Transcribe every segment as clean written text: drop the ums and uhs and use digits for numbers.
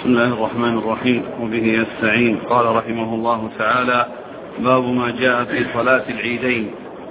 بسم الله الرحمن الرحيم وبه يستعين. قال رحمه الله تعالى: باب ما جاء في صلاة العيدين.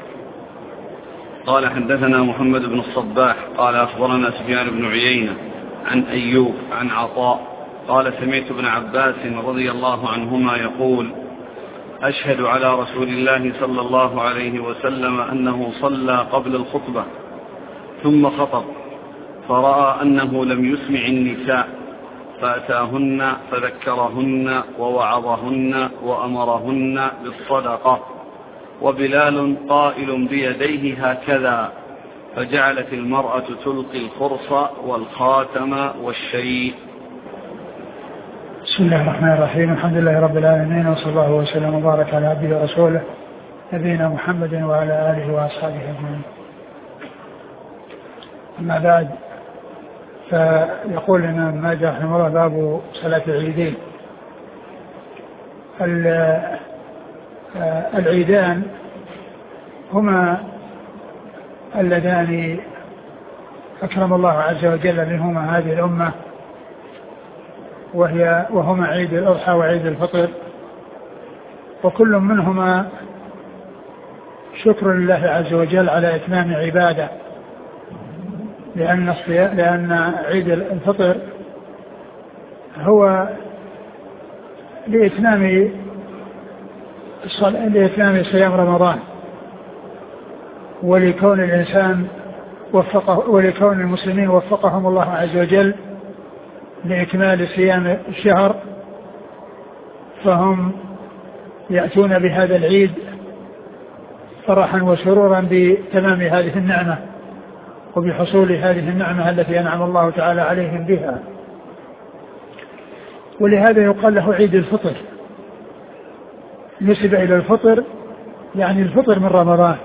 قال: حدثنا محمد بن الصباح قال أخبرنا سفيان بن عيينة عن أيوب عن عطاء قال: سمعت ابن عباس رضي الله عنهما يقول: أشهد على رسول الله صلى الله عليه وسلم أنه صلى قبل الخطبة ثم خطب، فرأى أنه لم يسمع النساء فأتاهن فذكرهن ووعظهن وأمرهن بالصدقة، وبلال قائل بيديه هكذا، فجعلت المرأة تلقي الخرص والخاتم والشيء. بسم الله الرحمن الرحيم. الحمد لله رب العالمين، وصلى الله وسلم وبارك على عبده ورسوله نبينا محمد وعلى آله وأصحابه أجمعين. أما بعد، فيقول الإمام ماجه رحمه الله: باب صلاة العيدين. العيدان هما اللذان أكرم الله عز وجل منهما هذه الأمة، وهما عيد الأضحى وعيد الفطر، وكل منهما شكر لله عز وجل على إتمام عبادة، لأن عيد الفطر هو لإتمام صيام رمضان، ولكون المسلمين وفقهم الله عز وجل لإكمال صيام الشهر، فهم يأتون بهذا العيد فرحا وسرورا بتمام هذه النعمة وبحصول هذه النعمة التي أنعم الله تعالى عليهم بها. ولهذا يقال له عيد الفطر، نسب إلى الفطر، يعني الفطر من رمضان،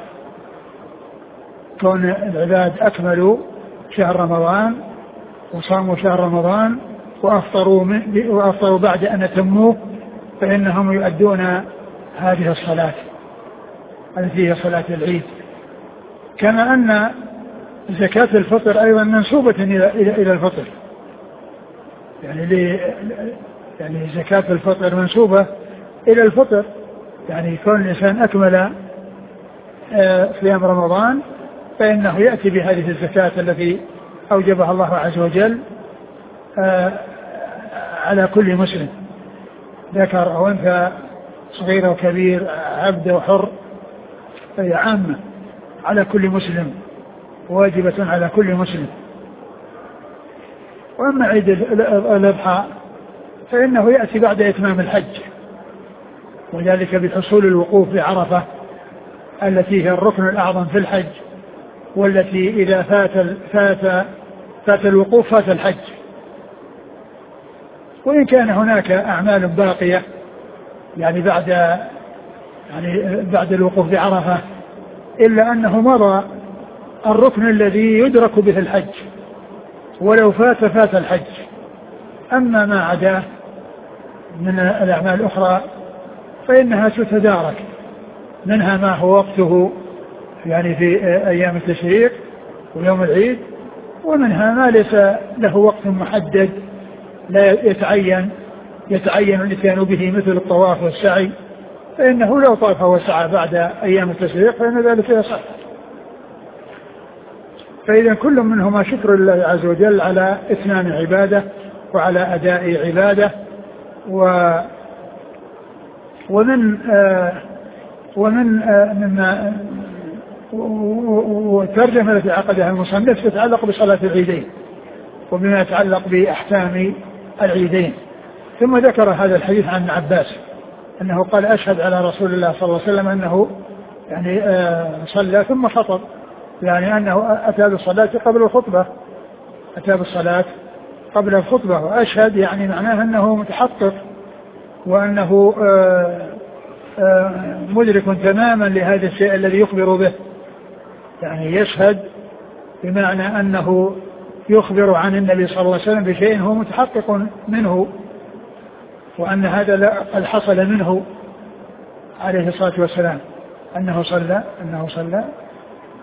كون العباد أكملوا شهر رمضان وصاموا شهر رمضان وأفطروا بعد أن أتموه، فإنهم يؤدون هذه الصلاة التي هي صلاة العيد. كما أن زكاة الفطر أيضا منسوبة إلى الفطر، يعني زكاة الفطر منسوبة إلى الفطر، يعني كون الإنسان أكمل صيام رمضان فإنه يأتي بهذه الزكاة التي أوجبها الله عز وجل على كل مسلم، ذكر أو أنثى، صغير وكبير، عبد وحر، فهي عامة على كل مسلم، واجبة على كل مسلم. وأما عيد الأضحى فإنه يأتي بعد إتمام الحج، وذلك بحصول الوقوف بعرفة التي هي الركن الأعظم في الحج، والتي إذا فات الوقوف فات الحج. وإن كان هناك أعمال باقية يعني بعد الوقوف بعرفة، إلا أنه مضى الركن الذي يدرك به الحج، ولو فات الحج. أما ما عداه من الأعمال الأخرى فإنها تتدارك، منها ما هو وقته يعني في أيام التشريق ويوم العيد، ومنها ما ليس له وقت محدد لا يتعين الاتيان به، مثل الطواف والسعي، فإنه لو طاف وسعى بعد أيام التشريق فإن ذلك يصح. فإذا كل منهما شكر لله عز وجل على إتمام عبادة وعلى أداء عبادة. والترجمة التي عقدها المصنف تتعلق بصلاة العيدين وبما يتعلق بأحكام العيدين. ثم ذكر هذا الحديث عن ابن عباس أنه قال: أشهد على رسول الله صلى الله عليه وسلم أنه يعني صلى ثم خطب، يعني أنه أتى بالصلاة قبل الخطبة، وأشهد يعني معناه أنه متحقق وأنه مدرك تماما لهذا الشيء الذي يخبر به، يعني يشهد بمعنى أنه يخبر عن النبي صلى الله عليه وسلم بشيء هو متحقق منه، وأن هذا قد حصل منه عليه الصلاة والسلام، أنه صلى.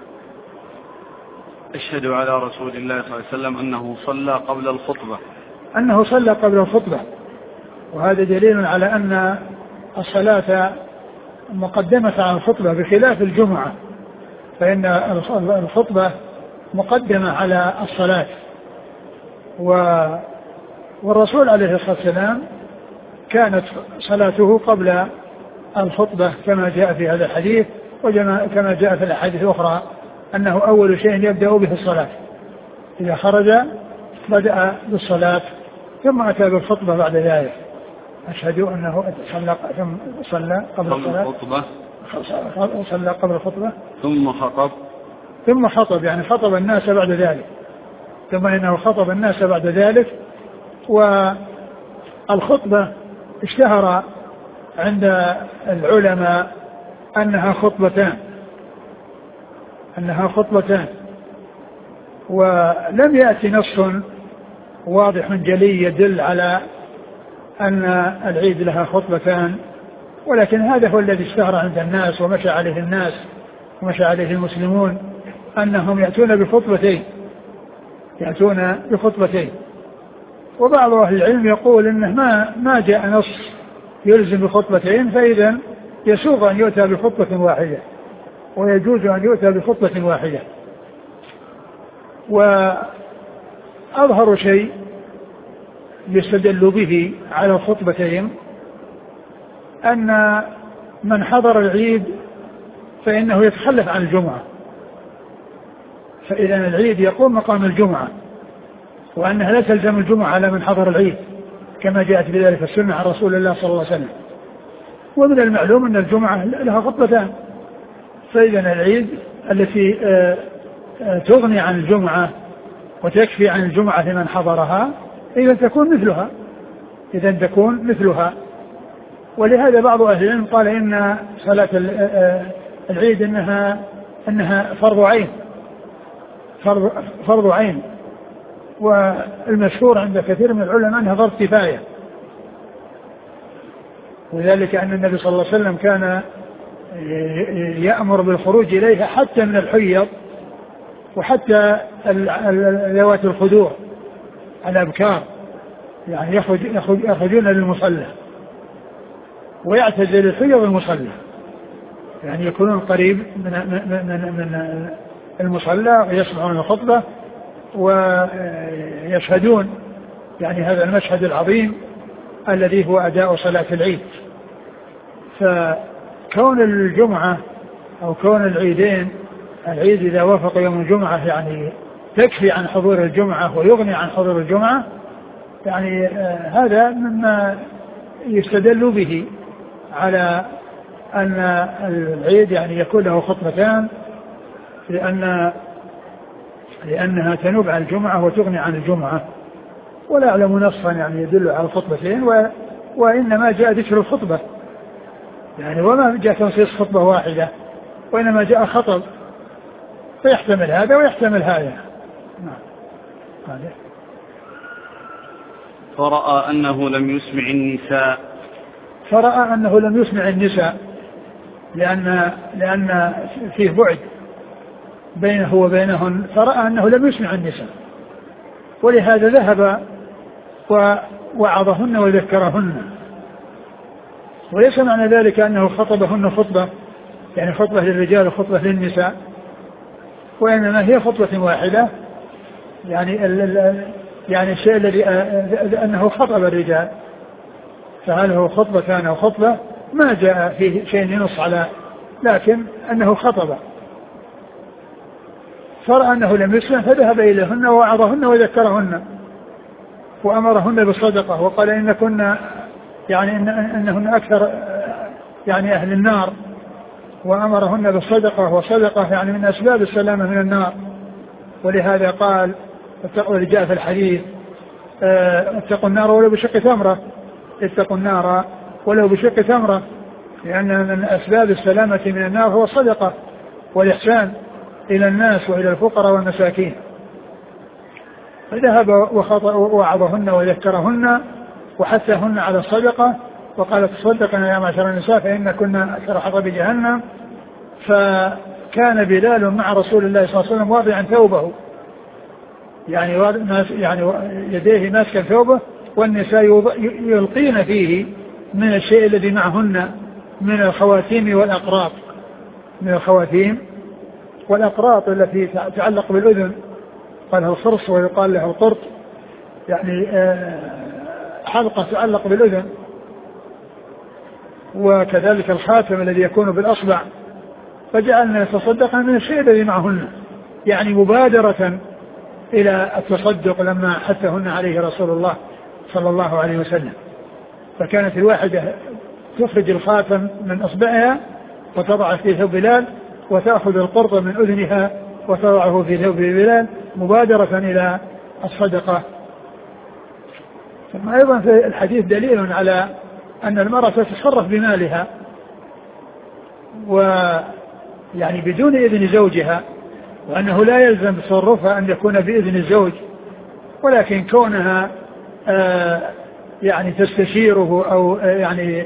أشهد على رسول الله صلى الله عليه وسلم أنه صلى قبل الخطبة، أنه صلى قبل الخطبة، وهذا دليل على أن الصلاة مقدمة على الخطبة بخلاف الجمعة، فإن الخطبة مقدمة على الصلاة. والرسول عليه الصلاة والسلام كانت صلاته قبل الخطبة كما جاء في هذا الحديث، وكما جاء في الأحاديث الأخرى أنه أول شيء يبدأ به الصلاة، إذا خرج بدأ بالصلاة ثم أتى بالخطبة بعد ذلك. أشهد أنه صلى قبل الصلاة، صلى قبل الخطبة ثم خطب، يعني خطب الناس بعد ذلك، ثم إنه خطب الناس بعد ذلك. والخطبة اشتهر عند العلماء أنها خطبتان، ولم يأتي نص واضح جلي يدل على أن العيد لها خطبتان، ولكن هذا هو الذي اشتهر عند الناس ومشى عليه الناس ومشى عليه المسلمون، أنهم يأتون بخطبتين. وبعض أهل العلم يقول إنه ما جاء نص يلزم بخطبتين، فإذا يسوغ أن يؤتى بخطبة واحدة ويجوز أن يؤتى بخطبة واحدة. وأظهر شيء يستدل به على الخطبتين أن من حضر العيد فإنه يتخلف عن الجمعة، فإذا العيد يقوم مقام الجمعة، وأنها لا تلزم الجمعة على من حضر العيد كما جاءت بذلك السنة عن رسول الله صلى الله عليه وسلم. ومن المعلوم أن الجمعة لها خطبتان، فإذا العيد التي تغني عن الجمعة وتكفي عن الجمعة لمن حضرها إذا تكون مثلها. ولهذا بعض أهل العلم قال إن صلاة العيد إنها فرض عين، والمشهور عند كثير من العلماء أنها فرض كفاية، وذلك أن النبي صلى الله عليه وسلم كان يأمر بالخروج إليها حتى من الحيض وحتى ذوات الخدور الأبكار، يعني يخرجون للمصلى ويعتزل الحيض المصلى، يعني يكونون قريب من المصلى ويسمعون الخطبة ويشهدون يعني هذا المشهد العظيم الذي هو أداء صلاة العيد. فكون الجمعة أو كون العيدين، العيد إذا وافق يوم الجمعة يعني تكفي عن حضور الجمعة ويغني عن حضور الجمعة، يعني هذا مما يستدل به على أن العيد يعني يكون له خطبتان، لأنها تنوب عن الجمعة وتغني عن الجمعة. ولا أعلم نصا يعني يدل على الخطبتين، وإنما جاء ذكر الخطبة يعني، وما جاء تنصيص خطبة واحدة، وإنما جاء خطب، فيحتمل هذا ويحتمل هذا. فرأى أنه لم يسمع النساء لأن فيه بعد بينه وبينهن، فرأى أنه لم يسمع النساء، ولهذا ذهب ووعظهن وذكرهن. وليس معنى ذلك أنه خطبهن خطبة يعني خطبة للرجال وخطبة للنساء، وإنما هي خطبة واحدة، يعني الشيء الذي أنه خطب الرجال، فهل هو خطبتان أو خطبة ما جاء فيه شيء ينص على، لكن أنه خطب. فرأى أنه لم يسمع فذهب إليهن ووعظهن وذكرهن وأمرهن بالصدقة، وقال إن كنا يعني إنهن أكثر يعني أهل النار، وأمرهن بالصدقة، والصدقة يعني من أسباب السلامة من النار. ولهذا قال اللي جاء في الحديث اتقوا النار ولو بشق تمرة، اتقوا النار ولو بشق تمرة، لأن من أسباب السلامة من النار هو الصدقة والإحسان إلى الناس وإلى الفقراء والمساكين. فذهب ووعظهن وذكرهن وحثهن على الصدقة، وقال تصدقنا يا معشر النساء فإن كنا أكثر حظ بجهنم. فكان بلال مع رسول الله صلى الله عليه وسلم واضعا ثوبه، يعني يديه ماسكا ثوبه والنساء يلقين فيه من الشيء الذي معهن من الخواتيم والأقراط، من الخواتيم والأقراط التي تعلق بالأذن، قال له الخرص ويقال له القرط، يعني حلقة تعلق بالأذن. وكذلك الخاتم الذي يكون بالأصبع، فجعلنا يتصدقن من الشيء الذي معهن، يعني مبادرة إلى التصدق لما حثهن عليه رسول الله صلى الله عليه وسلم. فكانت الواحدة تخرج الخاتم من أصبعها وتضع في ثوب بلال، وتأخذ القرط من أذنها وتضعه في ثوب بلال مبادرة إلى الصدقة. ثم أيضا في الحديث دليل على أن المرأة تتصرف بمالها ويعني بدون إذن زوجها، وأنه لا يلزم تصرفها أن يكون بإذن الزوج، ولكن كونها يعني تستشيره أو يعني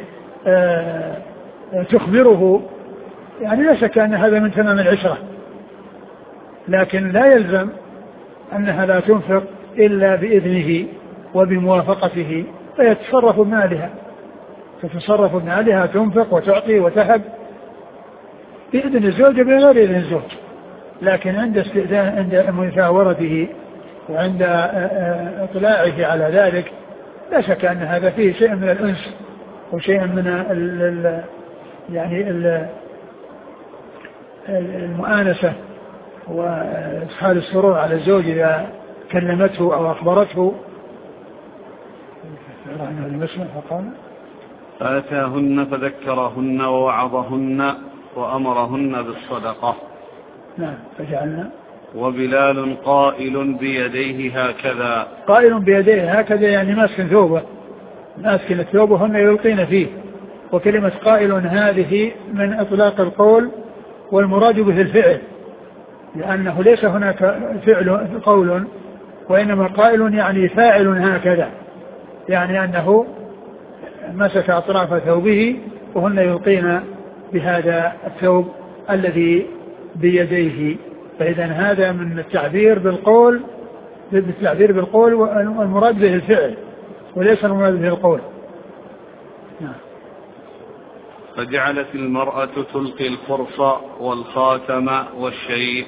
تخبره، يعني لا شك أن هذا من تمام العشرة، لكن لا يلزم أنها لا تنفق إلا بإذنه وبموافقته، فيتصرف بمالها، تتصرف بمالها، تنفق وتعطي وتهب بإذن الزوج بغير إذن الزوج، لكن عند استئذان، عند مشاورته وعند اطلاعه على ذلك لا شك أن هذا فيه شيء من الأنس وشيء من يعني المؤانسة وإدخال السرور على الزوج إذا كلمته أو أخبرته. فأتاهن فذكرهن ووعظهن وأمرهن بالصدقة. نعم. فجعلنا وبلال قائل بيديه هكذا، قائل بيديه هكذا يعني ماسك ثوبه، ماسك ثوبه هن يلقين فيه. وكلمة قائل هذه من إطلاق القول، والمراد به الفعل، لأنه ليس هناك فعل قول، وإنما قائل يعني فاعل هكذا، يعني أنه مسك أطراف ثوبه وهن يلقين بهذا الثوب الذي بيديه. فإذا هذا من التعبير بالقول، والمراد به الفعل وليس المراد به القول. فجعلت المرأة تلقي الفرص والخاتم والشيء.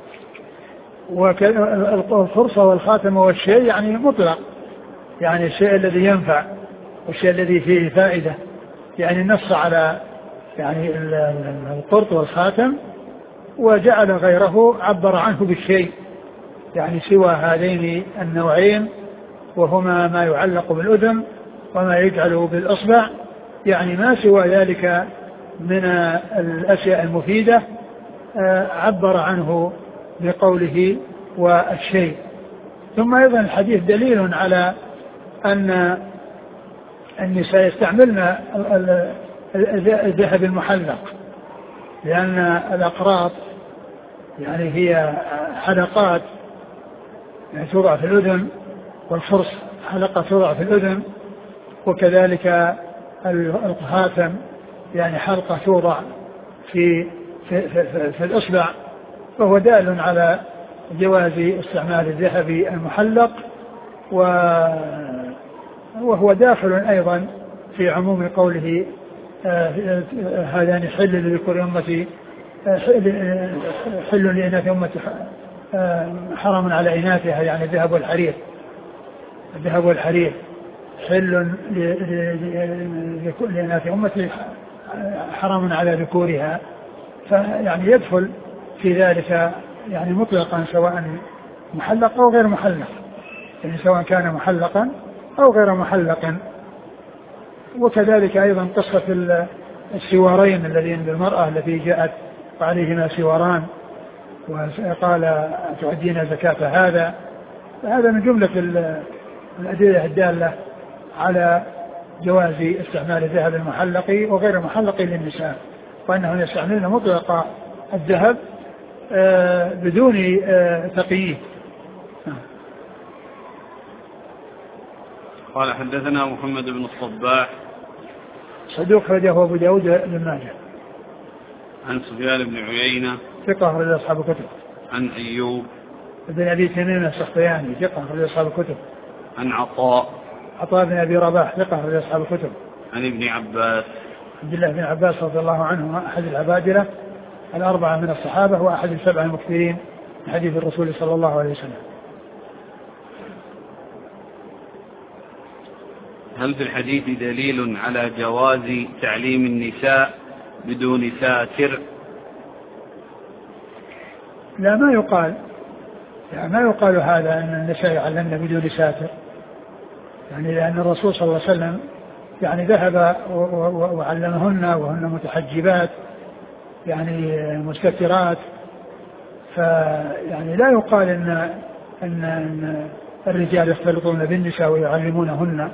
الفرصة والخاتم والشيء يعني مطلق، يعني الشيء الذي ينفع والشيء الذي فيه فائدة، يعني نص على يعني القرط والخاتم، وجعل غيره عبر عنه بالشيء، يعني سوى هذين النوعين، وهما ما يعلق بالأذن وما يجعل بالأصبع، يعني ما سوى ذلك من الأشياء المفيدة عبر عنه بقوله والشيء. ثم أيضا الحديث دليل على أن النساء يستعملن الذهب المحلق، لأن الأقراط يعني هي حلقات يعني توضع في الأذن، والفرص حلقة توضع في الأذن، وكذلك الخاتم يعني حلقة توضع في الإصبع، فهو دال على جواز استعمال الذهب المحلق، وهو داخل أيضا في عموم قوله هذان حل لذكور أمتي، حل لإناث أمتي حرام على إناثها، يعني الذهب والحرير، الذهب والحرير حل لإناث أمتي حرام على ذكورها، فيعني يدخل في ذلك يعني مطلقا سواء محلق أو غير محلق، يعني سواء كان محلقا أو غير محلق. وكذلك أيضا قصة السوارين الذين بالمرأة التي جاءت وعليهما سواران وقال تؤدين زكاة هذا، فهذا من جملة الأدلة الدالة على جواز استعمال الذهب المحلق وغير المحلق للنساء، وأنه يستعملن مطلق الذهب بدون تقييد. قال حدثنا محمد بن الصباح صدوق خرجه أبو داود بن ماجه. عن سفيان بن عيينة ثقة أخرج أصحاب الكتب. عن أيوب بن أبي تميم السختياني ثقة أخرج أصحاب الكتب. عن عطاء عطاء بن أبي رباح ثقة في أصحاب الكتب. عن ابن عباس عبد الله بن عباس رضي الله عنه أحد العبادلة الأربعة من الصحابة وأحد السبع المكثرين من حديث الرسول صلى الله عليه وسلم. هل في الحديث دليل على جواز تعليم النساء بدون ساتر؟ لا، ما يقال، يعني ما يقال هذا أن النساء يعلمن بدون ساتر، يعني لأن الرسول صلى الله عليه وسلم يعني ذهب وعلمهن وهن متحجبات يعني مستترات، فيعني لا يقال أن الرجال يختلطون بالنساء ويعلمونهن.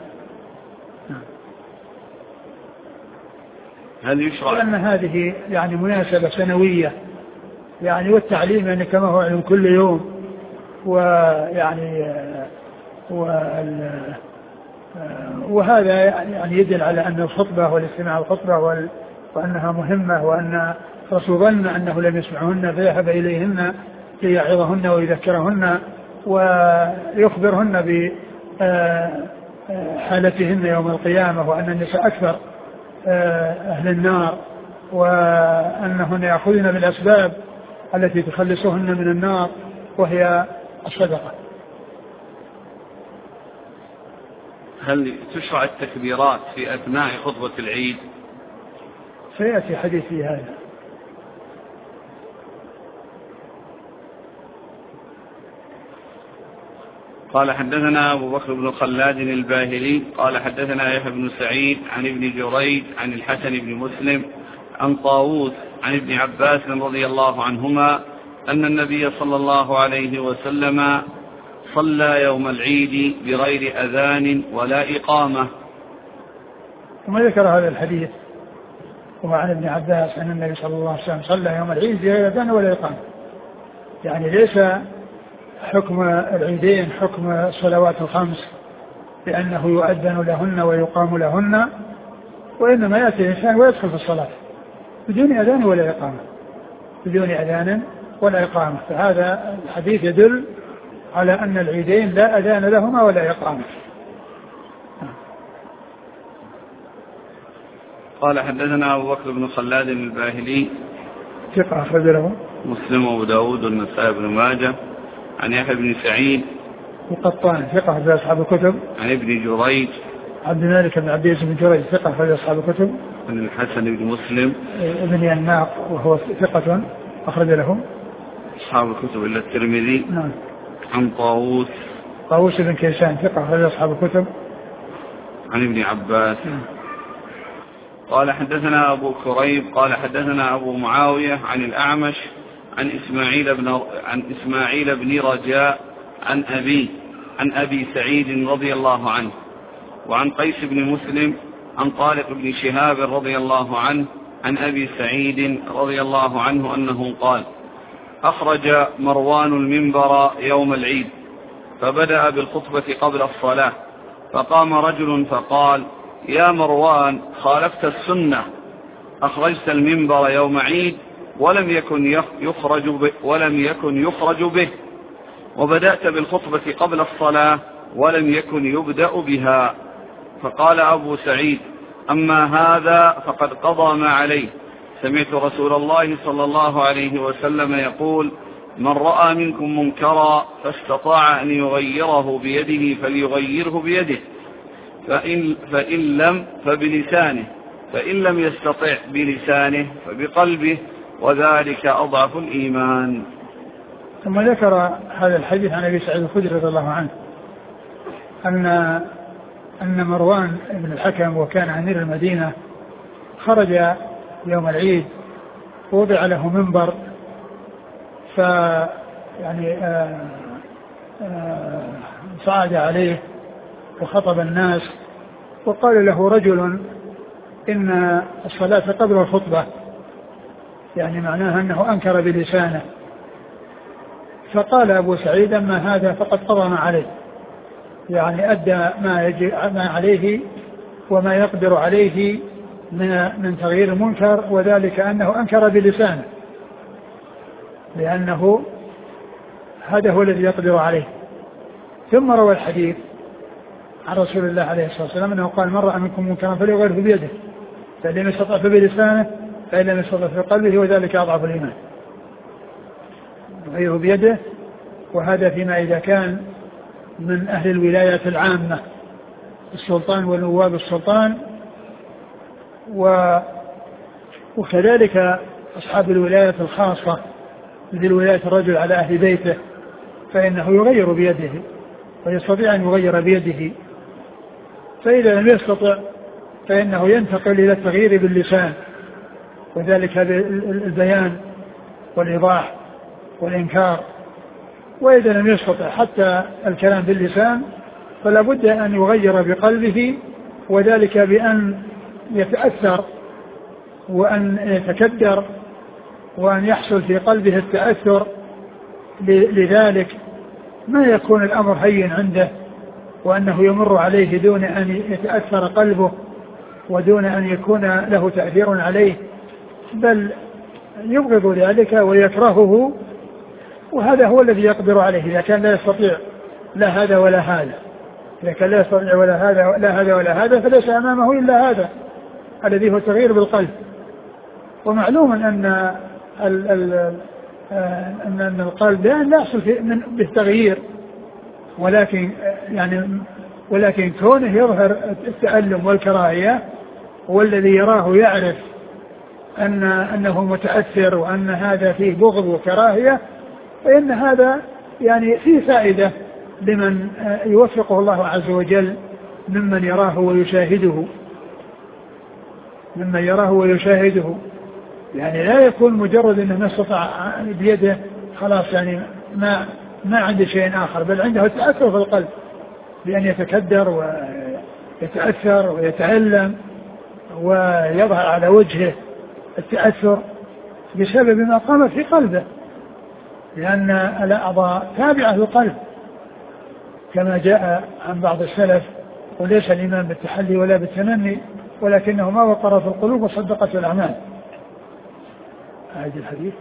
هل يشرع؟ لأن هذه يعني مناسبة سنوية يعني، والتعليم يعني كما هو علم كل يوم، ويعني وهذا يعني يدل على أن الخطبة والاستماع الخطبة وأنها مهمة، وأن الرسول ظن أنه لم يسمعهن فذهب إليهن ليعظهن ويذكرهن ويخبرهن بحالتهن يوم القيامة، وأن النساء أكثر أهل النار، وأنهن يأخذن بالأسباب التي تخلصهن من النار وهي الصدقة. هل تشرع التكبيرات في أثناء خطبة العيد؟ سيأتي حديث في هذا. قال حدثنا أبو بكر بن خلاد الباهلي قال حدثنا يحيى بن سعيد عن ابن جريج عن الحسن بن مسلم عن طاووس عن ابن عباس رضي الله عنهما أن النبي صلى الله عليه وسلم صلى يوم العيد بغير أذان ولا إقامة. ثم ذكر هذا الحديث وعن ابن عباس أن النبي صلى الله عليه وسلم صلى يوم العيد بغير أذان ولا إقامة، يعني ليس حكم العيدين حكم الصلوات الخمس لأنه يؤذن لهن ويقام لهن، وإنما يأتي الإنسان ويدخل في الصلاة بدون أذان ولا إقامة، بدون أذان ولا إقامة. فهذا الحديث يدل على أن العيدين لا أذان لهما ولا إقامة. قال حدثنا أبو بكر بن خلاد الباهلي ثقة أخرج له مسلم وأبو داود والنسائي بن ماجه عن يحيى بن سعيد القطان ثقة في أصحاب الكتب عن ابن جريج عبد الملك بن عبد العزيز بن جريج ثقة في أصحاب الكتب عن الحسن بن مسلم ابن يناق وهو ثقة أخرج له أصحاب الكتب إلا الترمذي. نعم. عن طاووس بن كيسان ثقة في أصحاب الكتب عن ابن عباس. قال حدثنا أبو كريب قال حدثنا أبو معاوية عن الأعمش عن إسماعيل بن رجاء عن أبي سعيد رضي الله عنه وعن قيس بن مسلم عن طارق بن شهاب رضي الله عنه عن أبي سعيد رضي الله عنه أنه قال: أخرج مروان المنبر يوم العيد فبدأ بالخطبة قبل الصلاة، فقام رجل فقال: يا مروان، خالفت السنة، أخرجت المنبر يوم عيد ولم يكن يخرج به، وبدأت بالخطبة قبل الصلاة ولم يكن يبدأ بها. فقال أبو سعيد: أما هذا فقد قضى ما عليه، سمعت رسول الله صلى الله عليه وسلم يقول: من رأى منكم منكرا فاستطاع أن يغيره بيده فليغيره بيده، فإن لم فبلسانه، فإن لم يستطع بلسانه فبقلبه، وذلك أضعف الإيمان. ثم ذكر هذا الحديث عن أبي سعيد الخدري رضي الله عنه أن مروان بن الحكم وكان أمير المدينة خرج يوم العيد ووضع له منبر، فيعني صعد عليه وخطب الناس، وقال له رجل: إن الصلاة قبل الخطبة، يعني معناها أنه أنكر بلسانه. فقال أبو سعيد: أما هذا فقد قضى ما عليه، يعني أدى ما عليه وما يقدر عليه من تغيير المنكر، وذلك أنه أنكر بلسانه، لأنه هذا هو الذي يقدر عليه. ثم روى الحديث عن رسول الله عليه الصلاة والسلام أنه قال: من رأى منكم منكرا فليغيره بيده، فإن لم يستطع فبلسانه، فإن لم يستطع بقلبه، وذلك أضعف الإيمان. يغيره بيده، وهذا فيما إذا كان من أهل الولاية العامة، السلطان ونواب السلطان، وكذلك أصحاب الولاية الخاصة مثل ولاية الرجل على أهل بيته، فإنه يغير بيده ويستطيع أن يغير بيده. فإذا لم يستطع فإنه ينتقل إلى التغيير باللسان، وذلك بالبيان والإيضاح والإنكار. وإذا لم يستطع حتى الكلام باللسان فلا بد أن يغير بقلبه، وذلك بأن يتأثر وأن يتكدر وأن يحصل في قلبه التأثر لذلك، ما يكون الأمر هين عنده وأنه يمر عليه دون أن يتأثر قلبه ودون أن يكون له تأثير عليه، بل يبغض ذلك ويكرهه. وهذا هو الذي يقدر عليه إذا كان لا يستطيع لا هذا ولا هذا. إذا كان لا يستطيع لا هذا ولا هذا فليس أمامه إلا هذا الذي هو التغيير بالقلب. ومعلوم أن القلب لا يحصل بالتغيير، ولكن كونه يظهر التألم والكراهية والذي يراه يعرف أنه متأثر وأن هذا فيه بغض وكراهية، فإن هذا يعني فيه فائدة لمن يوفقه الله عز وجل ممن يراه ويشاهده. يعني لا يكون مجرد أنه ما استطاع بيده خلاص، يعني ما عنده شيء آخر، بل عنده التأثر في القلب بأن يتكدر ويتأثر ويتألم ويظهر على وجهه التأثر بسبب ما قام في قلبه، لأن الأعضاء تابعة للقلب كما جاء عن بعض السلف: وليس الإيمان بالتحلي ولا بالتمني ولكنه ما وقر في القلوب وصدقت الأعمال. هذا الحديث.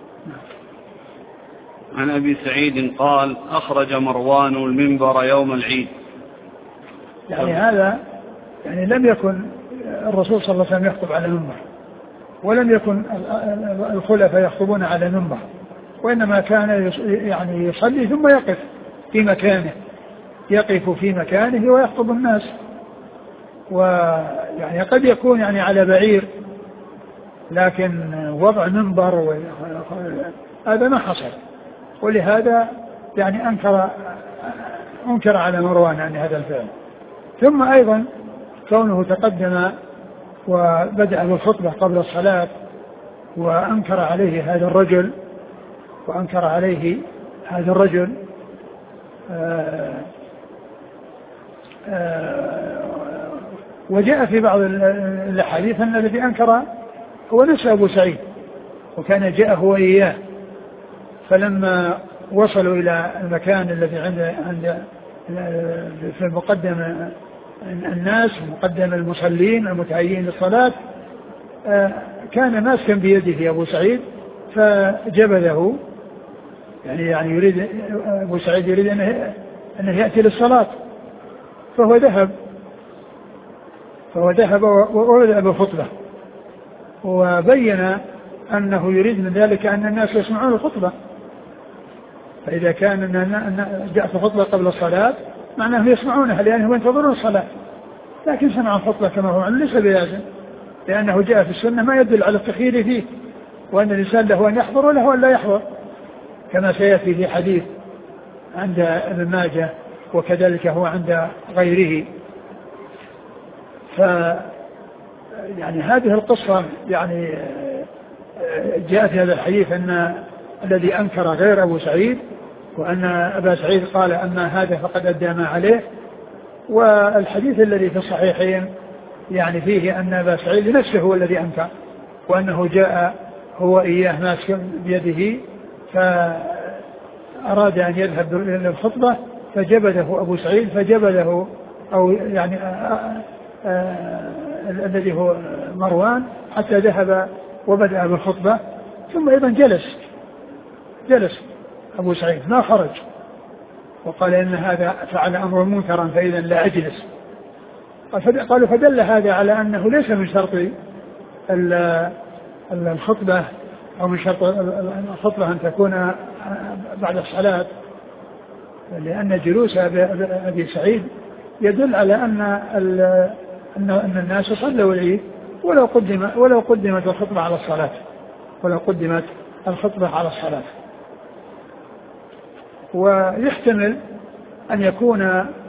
عن أبي سعيد قال: أخرج مروان المنبر يوم العيد. يعني هذا يعني لم يكن الرسول صلى الله عليه وسلم يخطب على المنبر، ولم يكن الخلفاء يخطبون على المنبر، وإنما كان يعني يصلي ثم يقف في مكانه، يقف في مكانه ويخطب الناس. ويعني قد يكون يعني على بعير، لكن وضع منبر هذا ما حصل، ولهذا يعني أنكر على مروان عن هذا الفعل. ثم أيضا كونه تقدم وبدأ بالخطبة قبل الصلاة وأنكر عليه هذا الرجل وجاء في بعض الحديث أن الذي أنكر هو نفس أبو سعيد، وكان جاء هو إياه. فلما وصلوا إلى المكان الذي عند في المقدم الناس، مقدم المصلين المتهيئين للصلاة، كان ماسكا بيده أبو سعيد فجبذه، يعني يريد أبو سعيد يريد أنه يأتي للصلاة، فهو ذهب وبدأ بالخطبة، وبين أنه يريد من ذلك أن الناس يسمعون الخطبة. فإذا كان جاءت الخطبة قبل الصلاة معناه يسمعونها لأنهم ينتظرون الصلاة، لكن سمع الخطبة كما هو عنه ليس بلازم، لأنه جاء في السنة ما يدل على التخيير فيه، وأن الإنسان له أن يحضر وله أن لا يحضر، كما سيأتي في حديث عند ابن ماجه وكذلك هو عند غيره. يعني هذه القصة يعني جاء في هذا الحديث أن الذي أنكر غير أبو سعيد، وأن أبا سعيد قال أما هذا فقد أدى ما عليه. والحديث الذي في الصحيحين يعني فيه أن أبا سعيد نفسه هو الذي أنكر، وأنه جاء هو إياه ماسك بيده فأراد أن يذهب للخطبة فجبده أبو سعيد، فجبده أو يعني الذي هو مروان حتى ذهب وبدأ بالخطبة. ثم أيضا جلس أبو سعيد ما خرج، وقال إن هذا فعل أمر منكرا فإذا لا أجلس. قالوا فدل هذا على أنه ليس من شرط الخطبة أو من شرط الخطبة أن تكون بعد الصلاة، لأن جلوس أبي سعيد يدل على أن الناس صلوا العيد ولو قدمت الخطبة على الصلاة، ولو قدمت الخطبة على الصلاة. ويحتمل أن يكون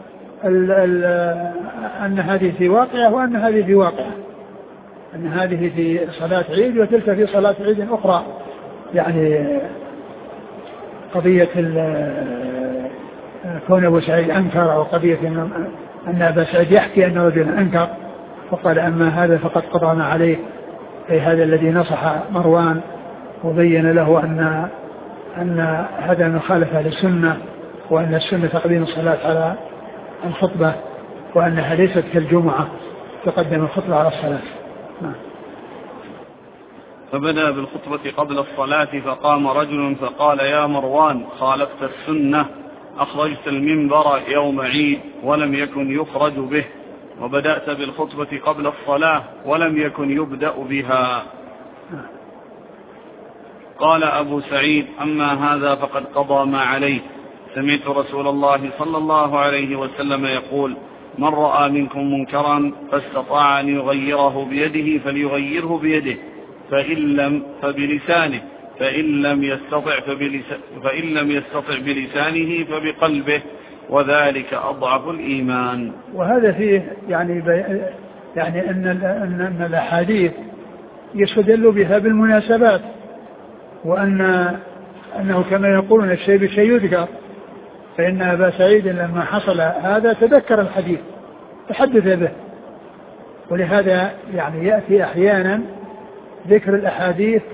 أن هذه في واقعة وأن هذه في واقعة، أن هذه في صلاة عيد وتلك في صلاة عيد أخرى. يعني قضية كون أبو سعيد أنكر، أو قضية أن أبا سعيد يحكي أن رجلا أنكر وقال أما هذا فقد قضى ما عليه، أي هذا الذي نصح مروان وبين له أن هذا مخالفة للسنة، وأن السنة تقديم الصلاة على الخطبة، وأنها ليست كالجمعة تقدم الخطبة على الصلاة. فبدأ بالخطبة قبل الصلاة فقام رجل فقال يا مروان خالفت السنة، أخرجت المنبر يوم عيد ولم يكن يخرج به، وبدأت بالخطبة قبل الصلاة ولم يكن يبدأ بها. قال أبو سعيد أما هذا فقد قضى ما عليه، سمعت رسول الله صلى الله عليه وسلم يقول من رأى منكم منكرا فاستطاع أن يغيره بيده فليغيره بيده، فإن لم فبلسانه، فإن لم يستطع بلسانه فبقلبه، وذلك أضعف الإيمان. وهذا فيه يعني أن الأحاديث يستدل بها بالمناسبات، وأنه كما يقولون الشيء بالشيء يذكر، فإن أبا سعيد لما حصل هذا تذكر الحديث تحدث به، ولهذا يعني يأتي أحيانا ذكر الأحاديث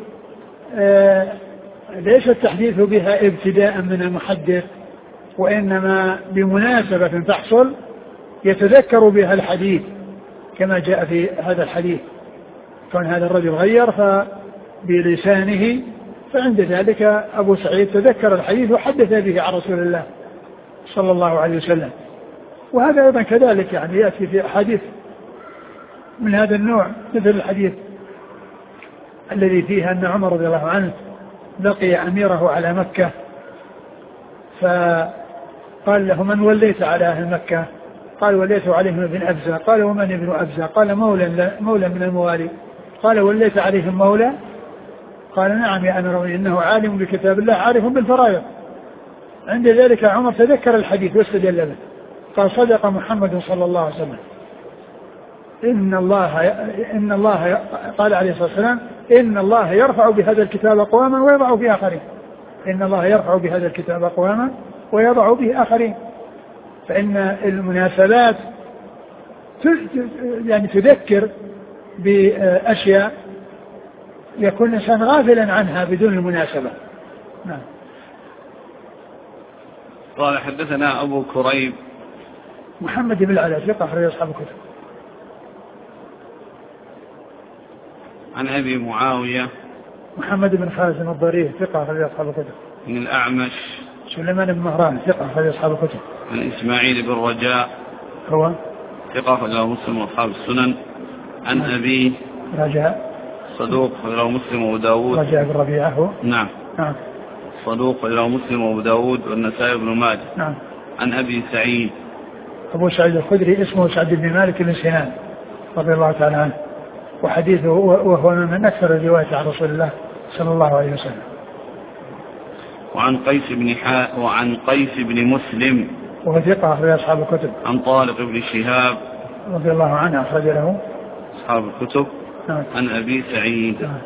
ليس التحديث بها ابتداء من المحدث، وإنما بمناسبة تحصل يتذكر بها الحديث، كما جاء في هذا الحديث كون هذا الرجل غير فبلسانه، فعند ذلك أبو سعيد تذكر الحديث وحدث به عن رسول الله صلى الله عليه وسلم. وهذا أيضا كذلك يعني يأتي في أحاديث من هذا النوع، مثل الحديث الذي فيه أن عمر رضي الله عنه لقي أميره على مكة فقال له من وليت على أهل مكة؟ قال وليت عليهم ابن أبزة. قال ومن ابن أبزة؟ قال مولى من الموالي. قال وليت عليهم مولى؟ قال نعم يا أمير المؤمنين إنه عالم بكتاب الله عارف بالفرائض. عند ذلك عمر تذكر الحديث واستدل به، قال صدق محمد صلى الله عليه وسلم إن الله قال عليه الصلاة والسلام إن الله يرفع بهذا الكتاب أقواما ويضع به آخرين، إن الله يرفع بهذا الكتاب أقواما ويضع به آخرين. فإن المناسبات يعني تذكر بأشياء يكون الإنسان غافلا عنها بدون المناسبة. نعم. قال حدثنا أبو كريب محمد بن العلاء ثقة أخرج أصحاب الكتب. عن أبي معاوية محمد بن خالد الضرير ثقة أخرج أصحاب الكتب. من الأعمش سليمان بن مهران ثقة أخرج أصحاب الكتب. عن إسماعيل بن رجاء هو ثقة أخرج مسلم وأصحاب السنن. عن أبي رجاء صدوق أخرج مسلم وأبو داود. رجاء بن ربيعة هو نعم صدوق أخرج مسلم وأبو داود والنسائي بن ماجه. نعم. عن أبي سعيد أبو سعيد الخدري اسمه سعد بن مالك بن سنان رضي الله تعالى عنه، وحديثه وهو من أكثر الروايات عن رسول الله صلى الله عليه وسلم. وعن قيس بن مسلم وهو ثقة أخرج أصحاب الكتب. عن طارق بن شهاب رضي الله عنه أخرج له أصحاب الكتب. نعم. عن أبي سعيد. نعم.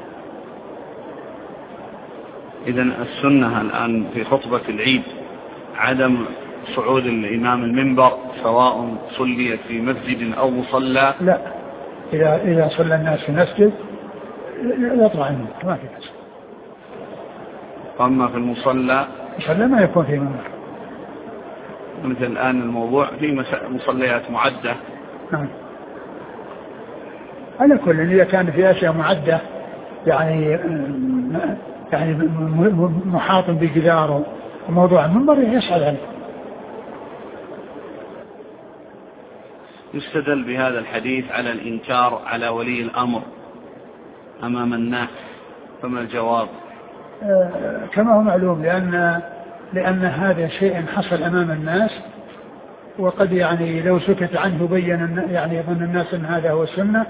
إذن السنة الآن في خطبة العيد عدم صعود الإمام المنبر سواء صلي في مسجد أو مصلى. لا، إذا صلى الناس في مسجد يطلع منه ما في ناس. أما في المصلى ما يكون في منبر. مثل الآن الموضوع في مصليات معدة. نعم. على كل إذا كان في أشياء معدة يعني محاط بجدار وموضوع المنبر يصعد عليه يستدل بهذا الحديث على الإنكار على ولي الأمر أمام الناس، فما الجواب؟ كما هو معلوم، لأن هذا شيء حصل أمام الناس، وقد يعني لو سكت عنه بين يعني يظن الناس أن هذا هو السنة،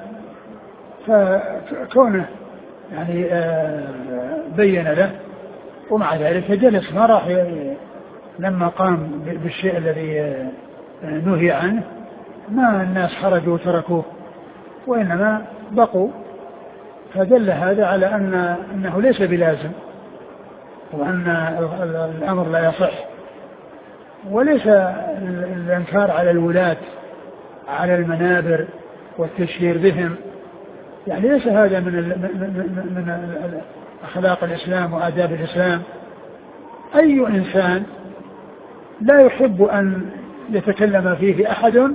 فكونه يعني بين له، ومع ذلك جلس ما راح لما قام بالشيء الذي نهي عنه، ما الناس خرجوا وتركوه وإنما بقوا، فدل هذا على أنه ليس بلازم، وأن الأمر لا يصح، وليس الإنكار على الولاة على المنابر والتشهير بهم، يعني ليس هذا من أخلاق الإسلام وآداب الإسلام. أي إنسان لا يحب أن يتكلم فيه أحد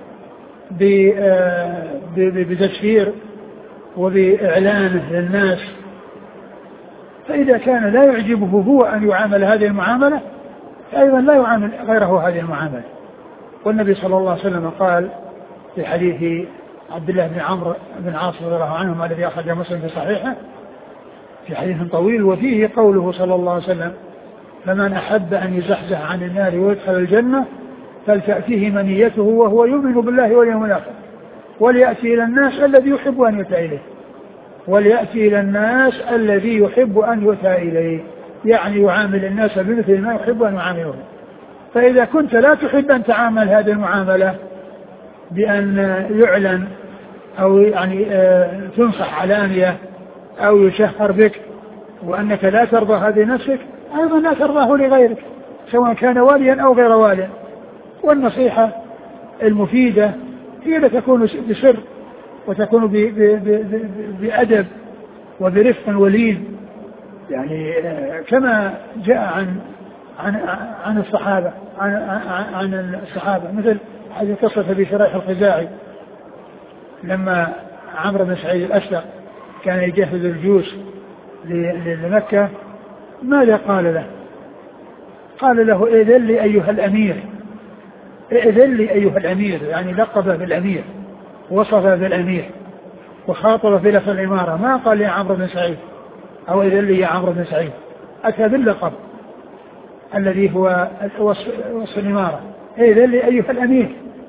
بتشهير وبإعلانه للناس، فإذا كان لا يعجبه هو أن يعامل هذه المعاملة، فأيضا لا يعامل غيره هذه المعاملة. والنبي صلى الله عليه وسلم قال في حديث عبد الله بن عمرو بن عاص رضي الله عنهما الذي أخرجه مسلم في صحيحه في حديث طويل، وفيه قوله صلى الله عليه وسلم: فمن أحب أن يزحزح عن النار ويدخل الجنة فلتأتيه منيته وهو يؤمن بالله واليوم الآخر وليأتي إلى الناس الذي يحب أن يؤتى إليه، وليأتي إلى الناس الذي يحب أن يؤتى إليه، يعني يعامل الناس بمثل ما يحب أن يعاملهم. فإذا كنت لا تحب أن تعامل هذه المعاملة بأن يعلن أو يعني تنصح علانية أو يشهر بك، وأنك لا ترضى هذه نفسك، أيضا لا ترضاه لغيرك سواء كان واليا أو غير والي. والنصيحة المفيدة هي لا تكون بسر، وتكون بأدب وبرفق ولين، يعني كما جاء عن الصحابة عن الصحابة، مثل هذه قصة أبي شريح الخزاعي لما عمرو بن سعيد الأشدق كان يجهز الجيوش لمكة، ماذا قال له؟ قال له: ائذن لي أيها الأمير، ائذن لي أيها الأمير، يعني لقب بالأمير، وصف بالأمير، وخاطب في لفظ الإمارة، ما قال يا عمرو بن سعيد أو ائذن لي يا عمرو بن سعيد، أتى باللقب الذي هو وصف الإمارة، ائذن لي أيها الأمير.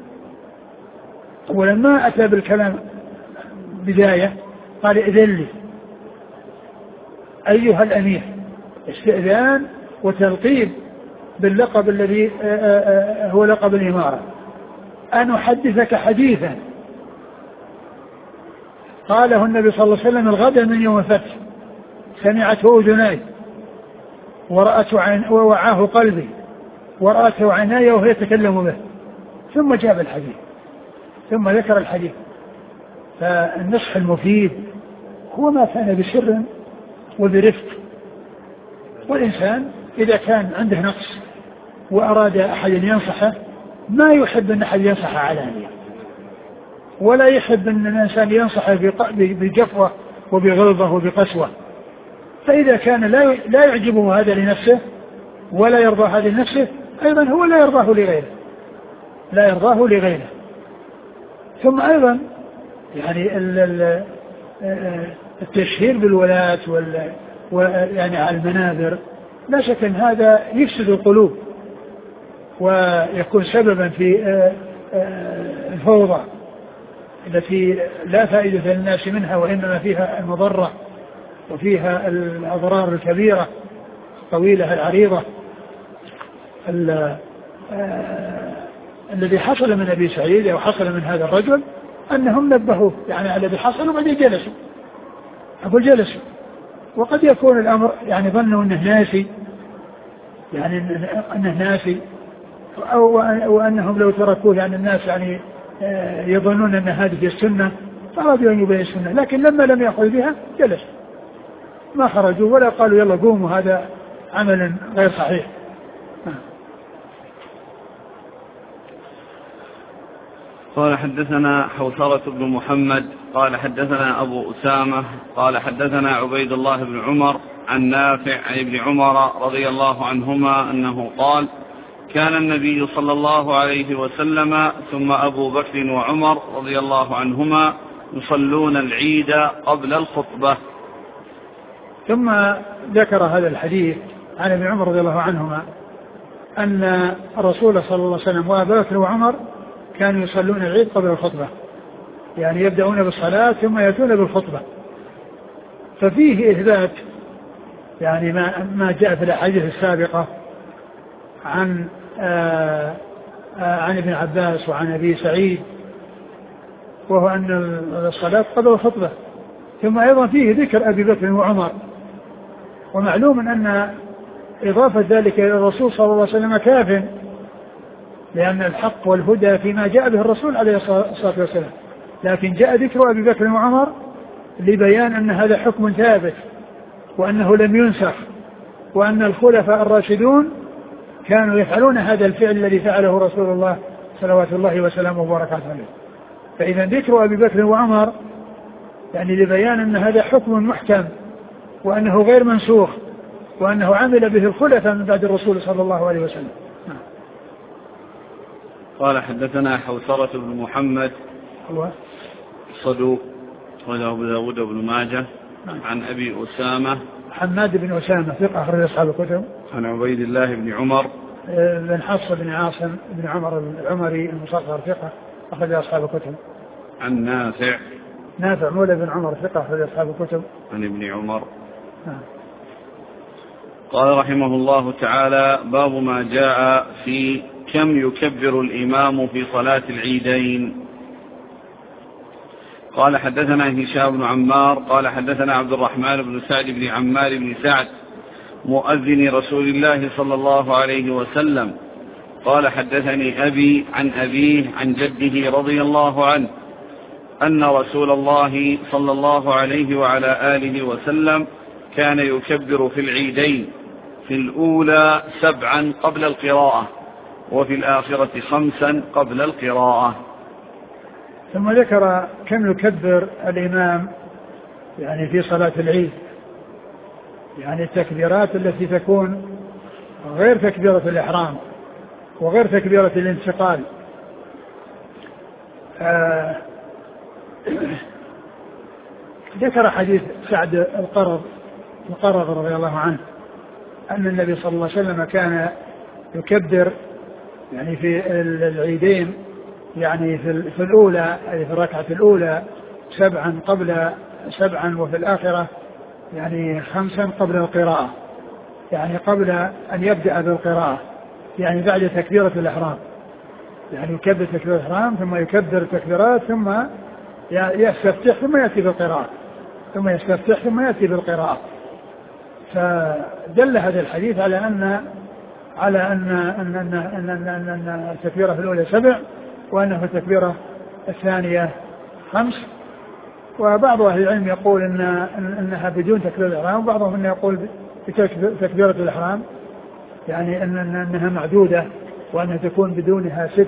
ولما أتى بالكلام بداية قال ائذن لي أيها الأمير، استئذان وتلقيب باللقب الذي هو لقب الإمارة. أن أحدثك حديثا قاله النبي صلى الله عليه وسلم الغد من يوم الفتح، سمعته أذناي ووعاه قلبي ورأته عناي وهو يتكلم به، ثم جاب الحديث ثم ذكر الحديث. فالنصح المفيد هو ما كان بسر وبرفق، والإنسان إذا كان عنده نقص وأراد أحد ينصحه ما يحب أن أحد ينصح علانية، ولا يحب أن الإنسان ينصحه بجفوة وبغلظة وبقسوة. فإذا كان لا يعجبه هذا لنفسه ولا يرضى هذا لنفسه، أيضا هو لا يرضاه لغيره. ثم أيضا يعني التشهير بالولاة يعني على المنابر لا شك أن هذا يفسد القلوب ويكون سببا في الفوضى التي لا فائدة للناس منها، وإنما فيها المضرة وفيها الأضرار الكبيرة الطويلة العريضة. الذي حصل من أبي سعيد أو حصل من هذا الرجل أنهم نبهوه يعني على الذي حصل، وبعدين جلسوا. وقد يكون الأمر يعني ظنوا أنه ناسي، يعني أنه ناسي، وأنهم لو تركوه يعني الناس يعني يظنون أن هذه السنة، فأرادوا أن يبين السنة، لكن لما لم يأخذ بها جلس، ما خرجوا ولا قالوا يلا قوموا هذا عمل غير صحيح. قال حدثنا حوثرة بن محمد قال حدثنا أبو أسامة قال حدثنا عبيد الله بن عمر عن نافع عن ابن عمر رضي الله عنهما أنه قال: كان النبي صلى الله عليه وسلم ثم أبو بكر وعمر رضي الله عنهما يصلون العيد قبل الخطبة. ثم ذكر هذا الحديث عن ابن عمر رضي الله عنهما أن الرسول صلى الله عليه وسلم وأبو بكر وعمر كانوا يصلون العيد قبل الخطبة، يعني يبدأون بالصلاة ثم يأتون بالخطبة. ففيه إثبات يعني ما جاء في الأحاديث السابقة عن ابن عباس وعن أبي سعيد، وهو أن الصلاة قبل الخطبة. ثم أيضا فيه ذكر أبي بكر وعمر، ومعلوم أن إضافة ذلك إلى الرسول صلى الله عليه وسلم كاف، لأن الحق والهدى فيما جاء به الرسول عليه الصلاة والسلام، لكن جاء ذكر أبي بكر وعمر لبيان أن هذا حكم ثابت وأنه لم ينسخ، وأن الخلفاء الراشدون كانوا يفعلون هذا الفعل الذي فعله رسول الله صلوات الله وسلامه وبركاته عليه. فإذا ذكر أبي بكر وعمر يعني لبيان أن هذا حكم محكم وأنه غير منسوخ، وأنه عمل به الخلفاء من بعد الرسول صلى الله عليه وسلم. قال حدثنا حوثرة بن محمد صدوق وله أبو داود بن ماجه عن أبي أسامة حماد بن أسامة ثقة أخرج أصحاب الكتب. عن عبيد الله بن عمر بن حفص بن عاصم بن عمر العمري المصغر ثقة أخرج أصحاب الكتب. عن نافع مولى بن عمر ثقة أخرج أصحاب الكتب. عن ابن عمر. قال رحمه الله تعالى: باب ما جاء في كم يكبر الإمام في صلاة العيدين. قال حدثنا هشام بن عمار قال حدثنا عبد الرحمن بن سعد بن عمار بن سعد مؤذن رسول الله صلى الله عليه وسلم قال حدثني أبي عن أبيه عن جده رضي الله عنه أن رسول الله صلى الله عليه وعلى آله وسلم كان يكبر في العيدين في الأولى 7 قبل القراءة وفي الآخرة 5 قبل القراءة. ثم ذكر كم يكبر الإمام يعني في صلاة العيد، يعني التكبيرات التي تكون غير تكبيرة الإحرام وغير تكبيرة الانتقال. ذكر حديث سعد القرظ رضي الله عنه أن النبي صلى الله عليه وسلم كان يكبر يعني في العيدين يعني في الأولى أي في الركعة الأولى 7 قبل 7 وفي الآخرة يعني 5 قبل القراءة، يعني قبل أن يبدأ بالقراءة، يعني بعد تكبيرة الإحرام، يعني يكبر تكبيرة الإحرام ثم يكبر التكبيرات ثم يستفتح ثم يأتي بالقراءة، ثم يستفتح ثم يأتي بالقراءة. فدل هذا الحديث على أن التكبيرة في الأولى 7 وأنه في التكبيرة الثانية 5. وبعض أهل العلم يقول أنها بدون تكبيرة الإحرام، وبعضهم أنه يقول بتكبيرة الإحرام يعني أنها معدودة وأنها تكون بدونها 6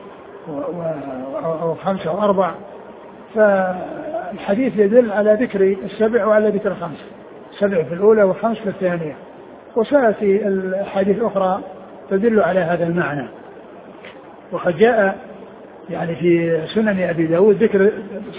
أو 5 أو 4. فالحديث يدل على ذكر 7 وعلى ذكر 5، 7 في الأولى و5 في الثانية، وسيأتي الحديث الأخرى تدل على هذا المعنى. وقد جاء يعني في سنن أبي داود ذكر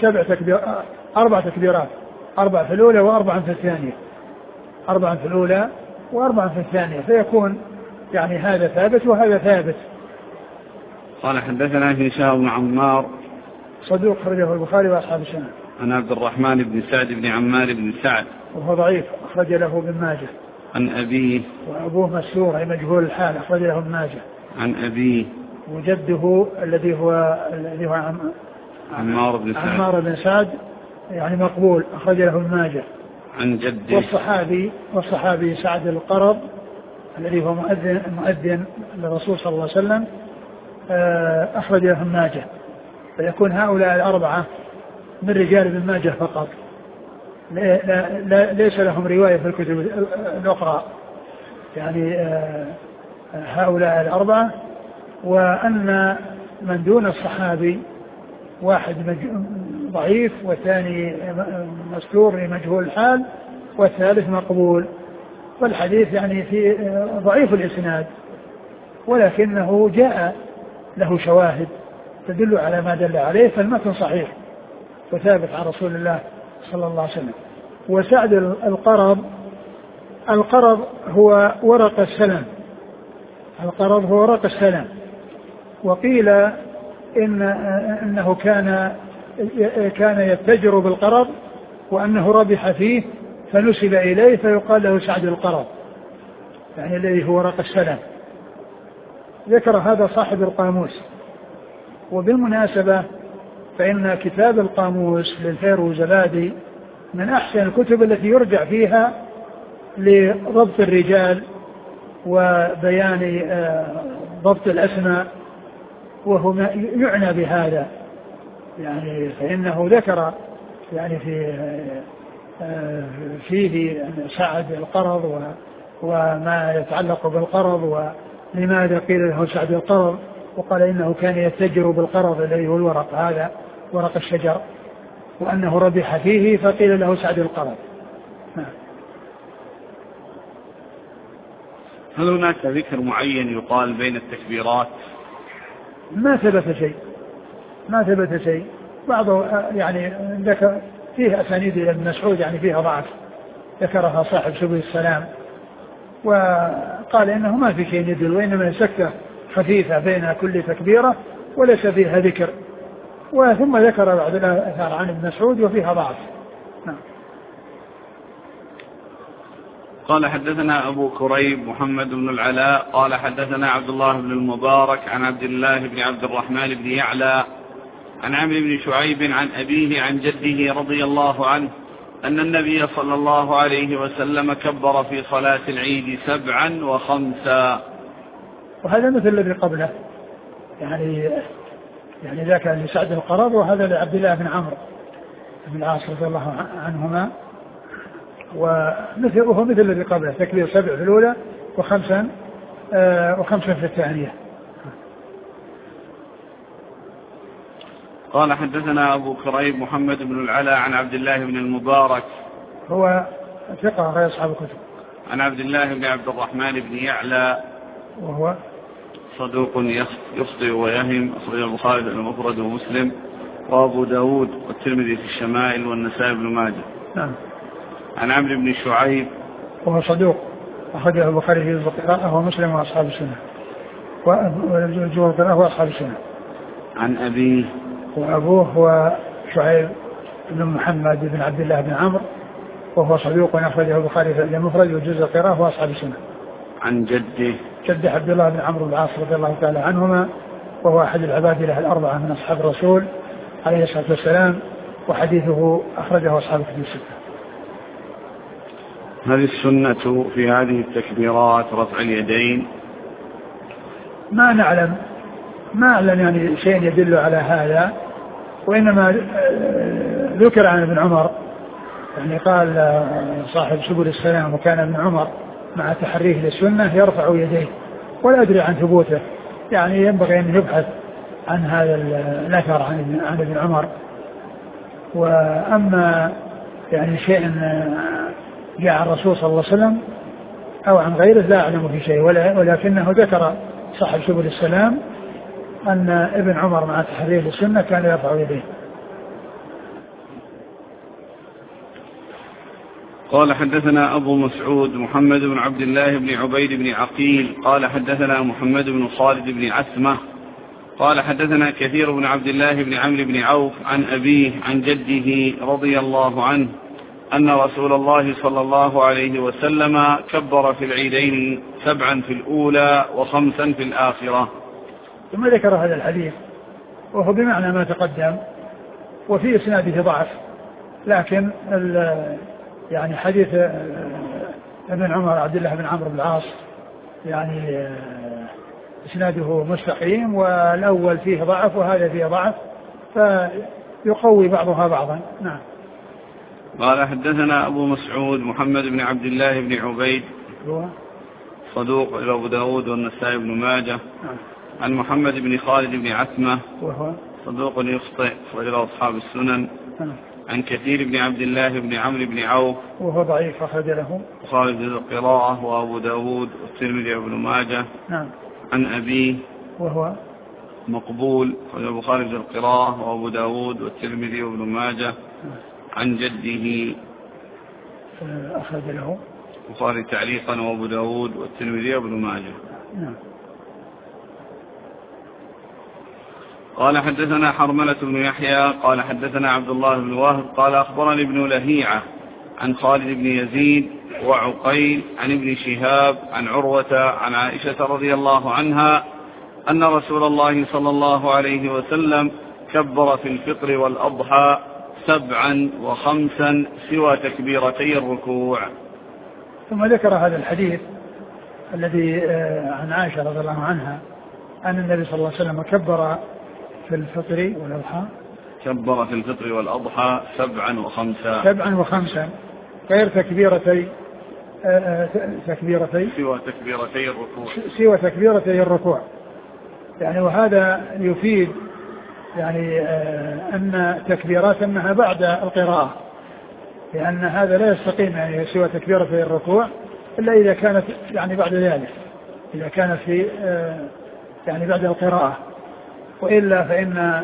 4 تكبيرات، 4 في الأولى و4 في الثانية، 4 في الأولى و4 في الثانية، فيكون يعني هذا ثابت وهذا ثابت. قال حدثنا هشام بن عمار صدوق خرجه البخاري وأصحاب السنن. عن عبد الرحمن بن سعد بن عمار بن سعد وهو ضعيف أخرج له ابن ماجه. عن أبيه وأبوه مسرور أي مجهول الحال أخرج له ابن ماجه. عن أبيه وجده الذي هو عمار بن سعد يعني مقبول أخرج له ابن ماجه. عن جده والصحابي سعد القرظ الذي هو مؤذن للرسول صلى الله عليه وسلم أخرج له ابن ماجه. فيكون هؤلاء 4 من رجال ابن ماجه فقط، ليس لهم رواية في الكتب الأخرى، يعني هؤلاء 4. وأن من دون الصحابي واحد ضعيف، والثاني مستور مجهول الحال، والثالث مقبول. فالحديث يعني في ضعيف الإسناد، ولكنه جاء له شواهد تدل على ما دل عليه، فالمتن صحيح وثابت عن رسول الله صلى الله عليه وسلم. وسعد القرض هو ورق السلم، القرض هو ورق السلم. وقيل إنه كان يتجر بالقرض وأنه ربح فيه فنسب إليه فيقال له سعد القرض، يعني الذي هو ورق السلم. ذكر هذا صاحب القاموس. وبالمناسبة فإن كتاب القاموس للفيروزبادي من أحسن الكتب التي يرجع فيها لضبط الرجال وبيان ضبط الأسماء، وهو يعنى بهذا، يعني فإنه ذكر يعني فيه سعد القرض وما يتعلق بالقرض ولماذا قيل له سعد القرض، وقال إنه كان يتجر بالقرض الذي هو الورق، هذا ورق الشجر، وأنه ربح فيه فقيل له سعد القرض. هل هناك ذكر معين يقال بين التكبيرات؟ ما ثبت شيء. بعضه يعني ذكر فيه أسانيد إلى ابن مسعود يعني فيها ضعف، ذكرها صاحب سبل السلام، وقال إنه ما في شيء يدل، وإنما سكة خفيفة بين كل تكبيرة وليس فيها ذكر. وثم ذكر بعض الآثار عن ابن مسعود وفيها ضعف. قال حدثنا أبو كريب محمد بن العلاء قال حدثنا عبد الله بن المبارك عن عبد الله بن عبد الرحمن بن يعلى عن عمرو بن شعيب عن أبيه عن جده رضي الله عنه أن النبي صلى الله عليه وسلم كبر في صلاة العيد 7 و5. وهذا مثل الذي قبله، يعني ذاك لسعد القرض، وهذا لعبد الله بن عمرو بن العاص رضي الله عنهما، وهو مثل الذي قبله، تكبير 7 في الأولى وخمسا في الثانية. قال حدثنا أبو كريب محمد بن العلاء عن عبد الله بن المبارك هو ثقة غير أصحاب الكتب، عن عبد الله بن عبد الرحمن بن يعلى وهو صدوق يخطئ ويهم، أخرجه البخاري المفرد ومسلم وأبو داود والترمذي في الشمائل والنسائي بن ماجه. نعم. عن عمرو بن شعيب وهو صدوق أخرجه البخاري في القراءة ومسلم وأصحاب السنة وأصحاب السنة. عن أبيه، وأبوه هو شعيب بن محمد بن عبد الله بن عمرو وهو صدوق أخرجه البخاري في المفرد وجزء القراءة وأصحاب السنة. عن جده عبد الله بن عمرو بن العاص رضي الله تعالى عنهما، وهو أحد العبادلة الأربعة من أصحاب الرسول عليه الصلاة والسلام، وحديثه أخرجه أصحاب الكتب الستة. هذه السنة في هذه التكبيرات رفع اليدين؟ ما نعلم يعني شيء يدل على هذا، وإنما ذكر عن ابن عمر، يعني قال صاحب سبل السلام وكان ابن عمر مع تحريه للسنة يرفع يديه، ولا أدري عن ثبوته، يعني ينبغي أن يبحث عن هذا الأثر عن ابن عمر. وأما يعني شيء جاء عن الرسول صلى الله عليه وسلم أو عن غيره لا أعلم في شيء، ولكنه ذكر صاحب سبل السلام أن ابن عمر مع تحريه للسنة كان يرفع يديه. قال حدثنا أبو مسعود محمد بن عبد الله بن عبيد بن عقيل قال حدثنا محمد بن خالد بن عثمة قال حدثنا كثير بن عبد الله بن عمرو بن عوف عن أبيه عن جده رضي الله عنه أن رسول الله صلى الله عليه وسلم كبر في العيدين 7 في الأولى و5 في الآخرة. ثم ذكر هذا الحديث وهو بمعنى ما تقدم، وفي إسناده ضعف، لكن يعني حديث ابن عمر عبد الله بن عمرو بن العاص يعني إسناده مستقيم، والأول فيه ضعف وهذا فيه ضعف، فيقوي بعضها بعضا. نعم. قال حدثنا أبو مسعود محمد بن عبد الله بن عبيد صدوق إلى أبو داود والنسائي بن ماجه. عن محمد بن خالد بن عثمة وهو صدوق يخطئ وإلى أصحاب السنن. عن كثير بن عبد الله بن عمرو بن عوف وهو ضعيف أخرج له خالد القراءة وأبو داود والترمذي وابن ماجه. عن أبيه وهو مقبول البخاري في القراءة وأبو داود والترمذي وابن ماجه. عن جده أخرج له البخاري تعليقا وأبو داود والترمذي وابن ماجه. قال حدثنا حرملة بن يحيى قال حدثنا عبد الله بن وهب قال أخبرني ابن لهيعة عن خالد بن يزيد وعقيل عن ابن شهاب عن عروة عن عائشة رضي الله عنها أن رسول الله صلى الله عليه وسلم كبر في الفطر والأضحى 7 و5 سوى تكبيرتي الركوع. ثم ذكر هذا الحديث الذي عن عائشة رضي الله عنها أن النبي صلى الله عليه وسلم كبر في الفطر والأضحى كبر في الفطر والأضحى 7 و5 غير تكبيرتي سوى تكبيرتي الركوع. يعني وهذا يفيد يعني أن تكبيرات أنها بعد القراءة، لأن هذا لا يستقيم يعني سوى تكبيرتي الركوع إلا إذا كانت يعني بعد ذلك، إذا كانت في يعني بعد القراءة، وإلا فإن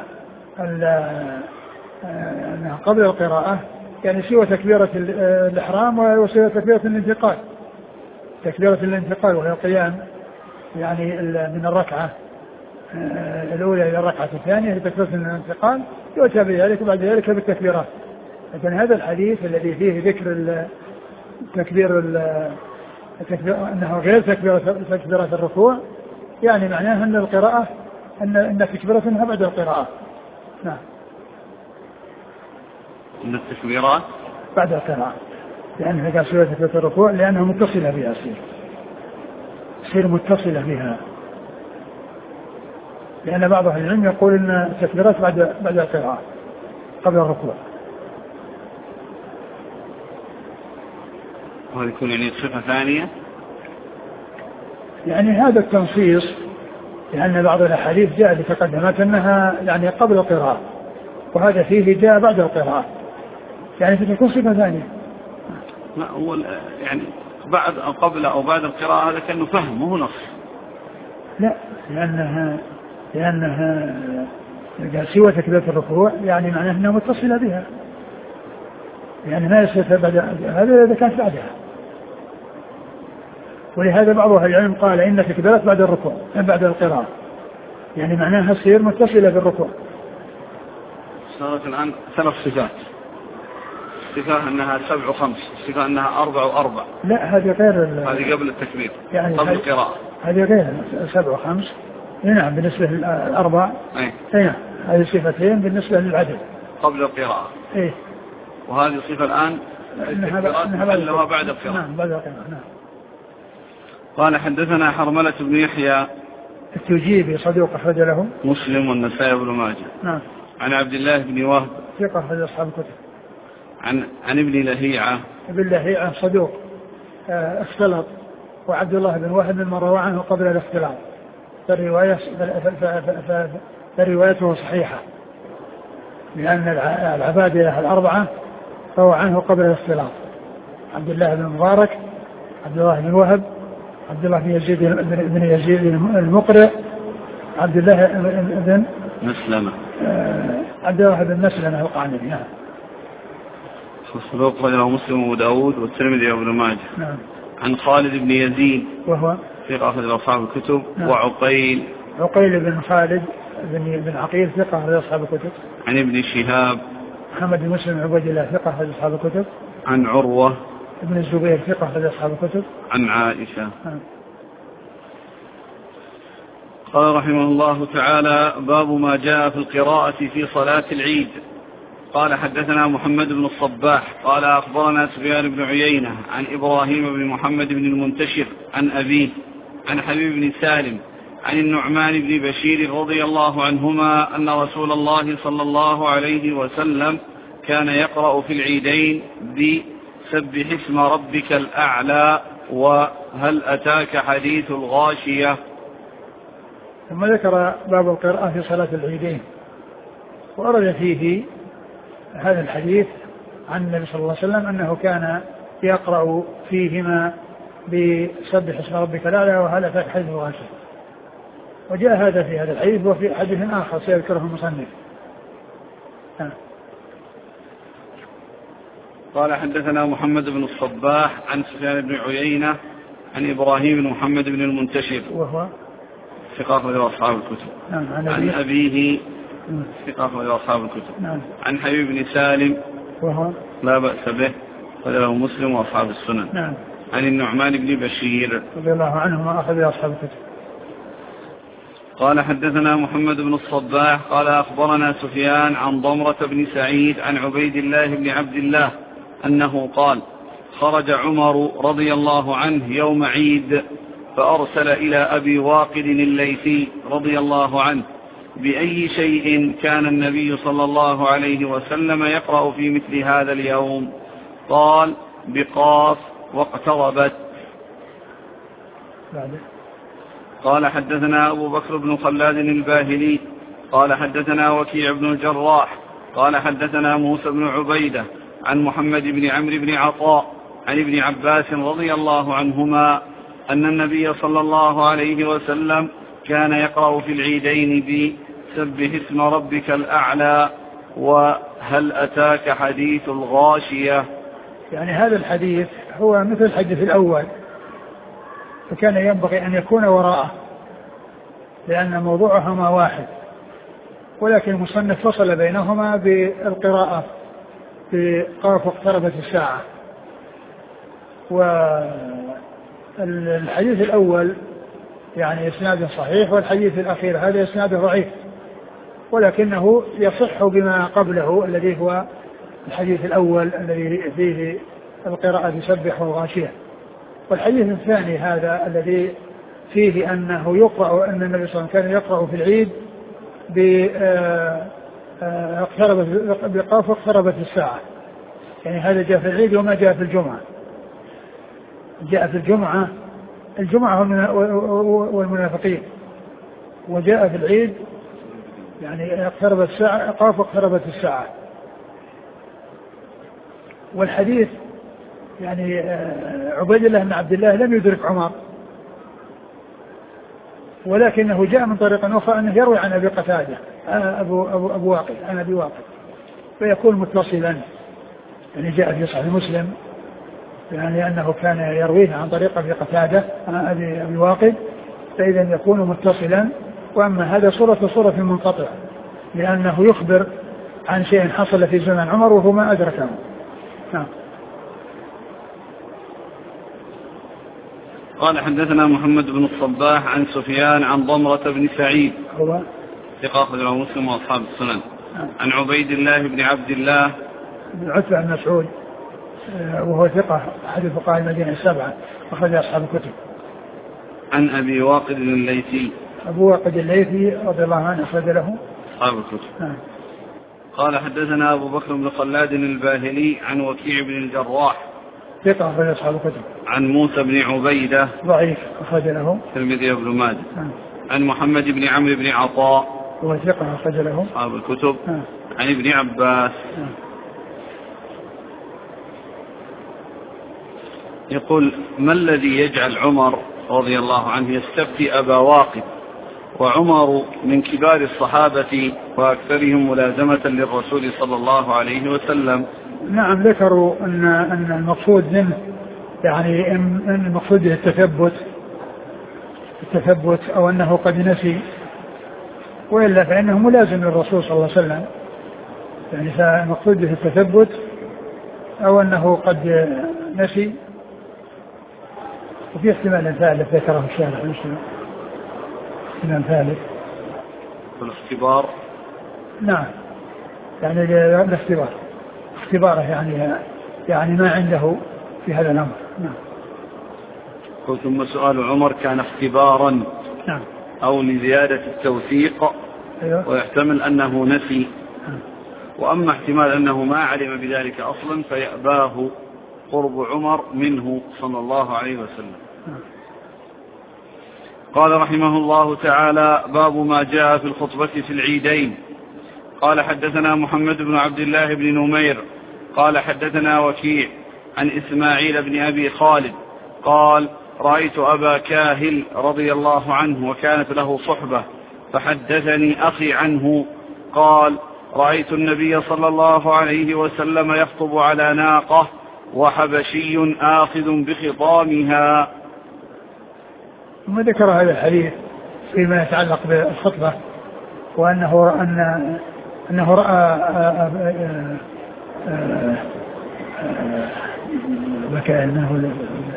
أنها قبل القراءة يعني سوى تكبيرة الإحرام وسوى تكبيرة الانتقال. تكبيرة الانتقال وهي القيام يعني من الركعة الأولى إلى الركعة الثانية لتكبيرة الانتقال، يؤتى بذلك وبعد ذلك بالتكبيرات. لكن هذا الحديث الذي فيه ذكر تكبير أنه غير تكبيرة الركوع يعني معناه أن القراءة أن تكبيرتها بعد القراءة. نعم. أن التكبيرات بعد القراءة، لأنها كان سورة تكبيرة الركوع لأنها متصلة بها، تصير متصلة بها، لأن بعض أهل العلم يقول أن التكبيرات بعد القراءة قبل الركوع. وهذا يكون يعني صفة ثانية، يعني هذا التنصيص لأن بعض الأحاديث جاء بتقدمات أنها يعني قبل القراءة، وهذا فيه جاء بعد القراءة، يعني فتكون صفة ثانية. لا هو يعني بعد أو قبل أو بعد القراءة هذا كأنه فهم مو نص. لا لأنها سوى تكبيرة الركوع يعني معناه أنها متصلة بها، يعني ما يصير بعد هذا إذا كانت بعدها. ولهذا بعض أهل العلم قال إن تكبيرات بعد الركوع بعد القراءة يعني معناها تصير متصلة بالركوع. صارت الآن 3 صفات، صفة أنها 7 و5، صفة أنها 4 و4. لا هذه غير، هذه قبل التكبير يعني قبل القراءة، هذه غير 7 و5. نعم بالنسبة للأربع نعم هذه صفتين بالنسبة للعدد قبل القراءة. وهذه الصفة الآن إنها بعد القراءة. نعم بعد القراءة. نعم. قال حدثنا حرملة بن يحيى التجيبي صدوق أخرج له مسلم والنسائي وابن ماجه. نعم. عن عبد الله بن وهب ثقة أخرج أصحاب الكتب. عن ابن لهيعة. ابن لهيعة صدوق اختلط، وعبد الله بن وهب من روى عنه قبل الاختلاط، فروايته صحيحة لأن العبادة الأربعة روى عنه قبل الاختلاط: عبد الله بن مبارك، عبد الله بن وهب، عبد الله بن يزيد المقرئ، عبد الله بن مسلمة، عبد الله بن مسلمة القعنبي. نعم. صدوق له مسلم وابو داود والترمذي وابن ماجه. نعم. عن خالد بن يزيد وهو ثقة أخرج أصحاب الكتب. نعم. وعقيل بن خالد بن عقيل ثقة أخرج أصحاب الكتب. عن ابن شهاب محمد بن مسلم عبد الله ثقة أخرج أصحاب الكتب. عن عروة ابن الزبير ثقة أخرج أصحاب الكتب. عن عائشة. قال رحمه الله تعالى: باب ما جاء في القراءة في صلاة العيد. قال حدثنا محمد بن الصباح قال أخبرنا سفيان بن عيينة عن إبراهيم بن محمد بن المنتشر عن أبيه عن حبيب بن سالم عن النعمان بن بشير رضي الله عنهما أن رسول الله صلى الله عليه وسلم كان يقرأ في العيدين بسبح اسم ربك الأعلى وهل أتاك حديث الغاشية. ثم ذكر باب القراءة في صلاة العيدين، وأرد فيه هذا الحديث عن النبي صلى الله عليه وسلم أنه كان يقرأ فيهما بسبح اسم ربك الأعلى وهل أتاك حديث الغاشية. وجاء هذا في هذا الحديث وفي حديث آخر سيذكره المصنف. قال حدثنا محمد بن الصباح عن سفيان بن عيينة عن إبراهيم بن محمد بن المنتشر وهو ثقة أخرج أصحاب الكتب. عن أبيه ثقة أخرج أصحاب الكتب. عن حبيب بن سالم وهو لا بأس به وله مسلم وأصحاب السنن. عن النعمان بن بشير رضي الله عنهما أخذ أصحاب الكتب. قال حدثنا محمد بن الصباح قال أخبرنا سفيان عن ضمرة بن سعيد عن عبيد الله بن عبد الله أنه قال خرج عمر رضي الله عنه يوم عيد فأرسل إلى أبي واقد الليثي رضي الله عنه بأي شيء كان النبي صلى الله عليه وسلم يقرأ في مثل هذا اليوم؟ قال بقاف واقتربت. قال حدثنا أبو بكر بن خلاد الباهلي قال حدثنا وكيع بن الجراح قال حدثنا موسى بن عبيدة عن محمد بن عمرو بن عطاء عن ابن عباس رضي الله عنهما أن النبي صلى الله عليه وسلم كان يقرأ في العيدين بسبح اسم ربك الأعلى وهل أتاك حديث الغاشية. يعني هذا الحديث هو مثل الحديث الأول فكان ينبغي أن يكون وراءه لأن موضوعهما واحد، ولكن المصنف فصل بينهما بالقراءة بقاف اقتربت الساعة. والحديث الأول يعني إسناد صحيح، والحديث الأخير هذا إسناد ضعيف ولكنه يصح بما قبله الذي هو الحديث الأول الذي فيه القراءة بسبح وغاشية. والحديث الثاني هذا الذي فيه أنه يقرأ أن النبي صلى الله عليه وسلم كان يقرأ في العيد بقاف اقتربت الساعة، يعني هذا جاء في العيد وما جاء في الجمعة. جاء في الجمعة والمنافقين، وجاء في العيد يعني اقتربت الساعة قاف اقتربت الساعة. والحديث يعني عبيد الله بن عبد الله لم يدرك عمر، ولكنه جاء من طريق أخرى أنه يروي عن أبي قتادة أبو واقد عن أبي واقد فيكون متصلا، يعني جاء في صحيح مسلم يعني أنه كان يرويه عن طريق أبي قتادة عن أبي واقد، فإذا يكون متصلا. وأما هذا صورة منقطع لأنه يخبر عن شيء حصل في زمن عمر وهو ما أدركه. نعم. قال حدثنا محمد بن الصباح عن سفيان عن ضمرة بن سعيد هو ثقة أخرج له مسلم وأصحاب السنن. عن عبيد الله بن عبد الله بن عتبة بن مسعود وهو ثقة أحد فقهاء المدينة السبعة أخرج أصحاب الكتب. عن أبي واقد الليثي أبو واقد الليثي رضي الله عنه أخرج له أصحاب الكتب. قال حدثنا أبو بكر بن خلاد الباهلي عن وكيع بن الجراح ثقة أخرج أصحاب الكتب. عن موسى بن عبيدة ضعيف أخرج له الترمذي وابن ماجه. عن محمد بن عمرو بن عطاء هو ثقة أخرج له أصحاب الكتب. عن ابن عباس يقول ما الذي يجعل عمر رضي الله عنه يستفتي أبا واقد وعمر من كبار الصحابة وأكثرهم ملازمة للرسول صلى الله عليه وسلم؟ نعم ذكروا أن المقصود منه يعني أن المقصود التثبت أو أنه قد نسي، وإلا فإنه ملازم للرسول صلى الله عليه وسلم، يعني فالمقصود به التثبت أو أنه قد نسي. وفي احتمال ثالث ذكره الشارح مسلم، احتمال ثالث الاختبار. نعم يعني الاختبار اختباره يعني ما عنده في هذا الأمر. نعم. ثم سؤال عمر كان اختبارا نعم أو لزيادة التوثيق. أيوه. ويحتمل أنه نسي. وأما احتمال أنه ما علم بذلك أصلا فيأباه قرب عمر منه صلى الله عليه وسلم. قال رحمه الله تعالى باب ما جاء في الخطبة في العيدين. قال حدثنا محمد بن عبد الله بن نمير قال حدثنا وكيع عن إسماعيل بن أبي خالد قال رأيت أبا كاهل رضي الله عنه وكانت له صحبة فحدثني أخي عنه قال رأيت النبي صلى الله عليه وسلم يخطب على ناقة وحبشي آخذ بخطامها. ثم ذكر هذا الحديث فيما يتعلق بالخطبة وأنه رأى بكى أنه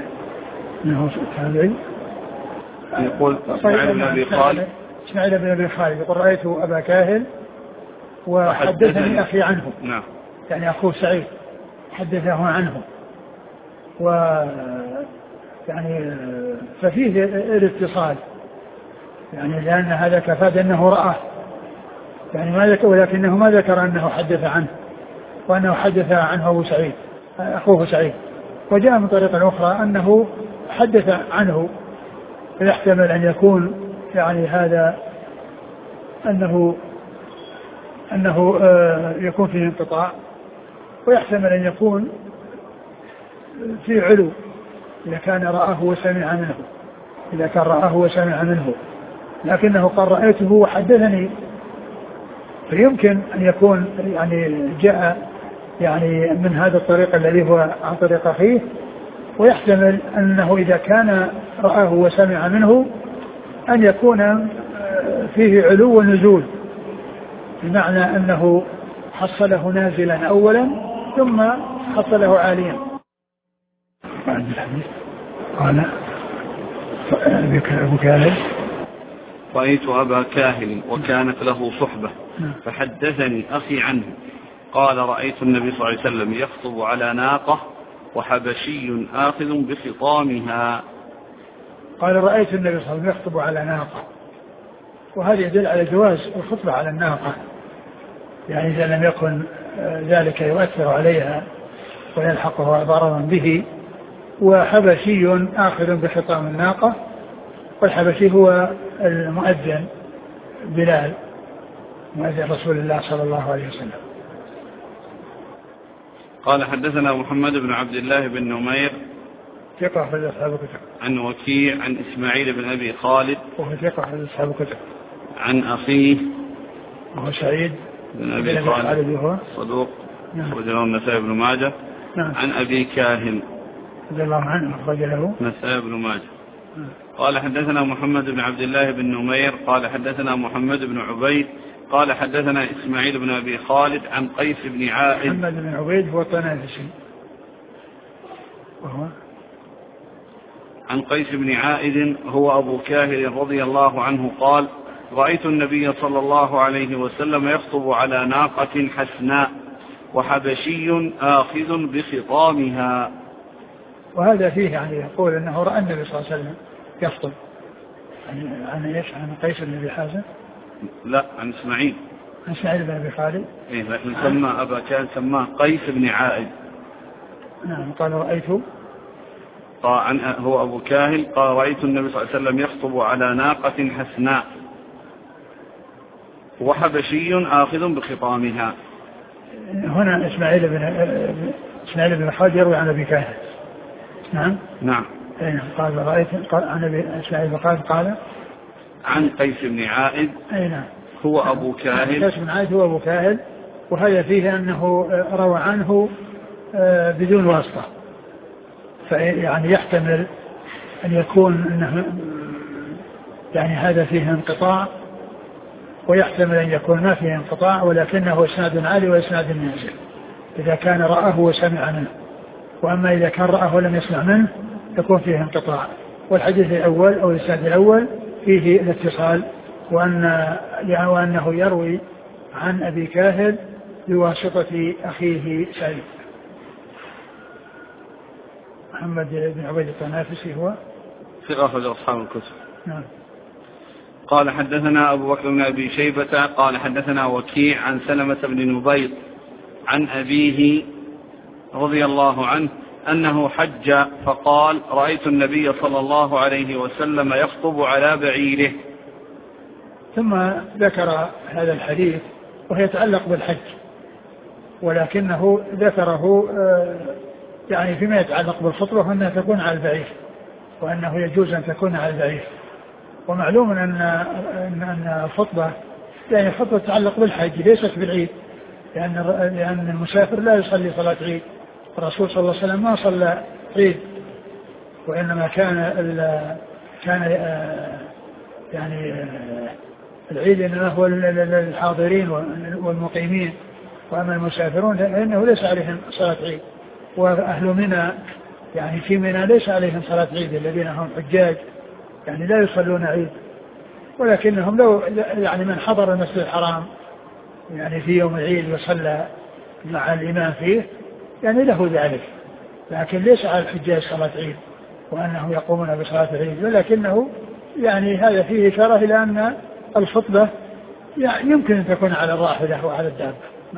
تابعي يقول إسماعيل بن أبي خالد يقول رأيت أبا كاهل وحدثني أخي عنه. نعم. يعني أخوه سعيد حدثه عنه يعني ففيه الاتصال يعني لأن هذا كفاد أنه رآه يعني ما ذكر ولكنه ما ذكر أنه حدث عنه وأنه حدث عنه أبو سعيد أخوه سعيد. وجاء من طريقة أخرى أنه حدث عنه فيحتمل أن يكون يعني هذا أنه يكون فيه انقطاع ويحتمل أن يكون في علو إذا كان رآه وسمع منه لكنه قال رأيته وحدثني فيمكن أن يكون يعني جاء يعني من هذا الطريق الذي هو عن طريق أخيه ويحتمل أنه إذا كان رآه وسمع منه أن يكون فيه علو ونزول بمعنى أنه حصله نازلا أولا ثم حصله عاليا. قال أبو كاهل رأيت أبا كاهل وكانت له صحبة فحدثني أخي عنه قال رأيت النبي صلى الله عليه وسلم يخطب على ناقة وحبشي آخذ بخطامها. قال رأيت النبي صلى الله عليه وسلم يخطب على ناقة وهذا يدل على جواز الخطبة على الناقة يعني إذا لم يكن ذلك يؤثر عليها ويلحقها ضررا به. وحبشي آخذ بخطام الناقة والحبشي هو المؤذن بلال مؤذن رسول الله صلى الله عليه وسلم. قال حدثنا محمد بن عبد الله بن نمير ثقة في أصحاب الكتب عن وكيع عن إسماعيل بن أبي خالد وهو ثقة في أصحاب الكتب عن أخيه وهو سعيد بن أبي خالد وهو صدوق رجل النسائي بن ماجه. عن أبي كاهل رضي الله عنه أخرج له النسائي بن ماجه. قال حدثنا محمد بن عبد الله بن نمير قال حدثنا محمد بن عبيد قال حدثنا إسماعيل بن أبي خالد عن قيس بن عائد. محمد بن عبيد هو الطنافسي وهو عن قيس بن عائد هو أبو كاهل رضي الله عنه قال رأيت النبي صلى الله عليه وسلم يخطب على ناقة حسناء وحبشي آخذ بخطامها. وهذا فيه يعني يقول أنه رأى النبي صلى الله عليه وسلم يخطب عن ايش؟ عن قيس بن أبي حازم؟ لا عن إسماعيل بن أبي خالد. إيه لكن سمى أبا كان سماه قيس بن عائد. نعم. قال رأيته هو أبو كاهل قال رأيت النبي صلى الله عليه وسلم يخطب على ناقة حسناء وحبشي آخذ بخطامها. هنا إسماعيل بن خالد يروي عن أبي كاهل. نعم. قال رأيت عن إسماعيل بن خالد قال عن قيس بن عائد هو أبو كاهل. قيس بن عائد هو أبو كاهل وهذا فيه أنه روى عنه بدون واسطة فيعني يحتمل أن يكون أنه يعني هذا فيه انقطاع ويحتمل أن يكون ما فيه انقطاع ولكنه إسناد عالي وإسناد نازل إذا كان رآه وسمع منه. وأما إذا كان رآه ولم يسمع منه يكون فيه انقطاع. والحديث الأول أو الإسناد الأول فيه الاتصال وأنه يروي عن أبي كاهل بواسطة أخيه سعيد. محمد بن عبيد الطنافسي هو ثقة في أصحاب الكتب. نعم. قال حدثنا أبو بكر بن أبي شيبة قال حدثنا وكيع عن سلمة بن نبيط عن أبيه رضي الله عنه أنه حج فقال رأيت النبي صلى الله عليه وسلم يخطب على بعيره. ثم ذكر هذا الحديث وهو يتعلق بالحج ولكنه ذكره يعني فيما يتعلق بالخطبة أنها تكون على البعير وأنه يجوز أن تكون على البعير. ومعلوم أن الخطبة يعني خطبة تتعلق بالحج ليست بالعيد، لأن المسافر لا يصلي صلاة عيد. الرسول صلى الله عليه وسلم ما صلى عيد، وإنما كان يعني العيد إنما هو للحاضرين والمقيمين، وأما المسافرون فإنه ليس عليهم صلاة عيد. وأهل منى يعني في منى ليس عليهم صلاة عيد، الذين هم حجاج يعني لا يصلون عيد، ولكنهم لو يعني من حضر المسجد الحرام يعني في يوم العيد وصلى مع الإمام فيه يعني له ذلك، لكن ليس على الحجاج صلاة عيد وأنهم يقومون بصلاة العيد، ولكنه يعني هذا فيه إشارة إلى أن الخطبة يعني يمكن أن تكون على الراحلة وعلى الدابة.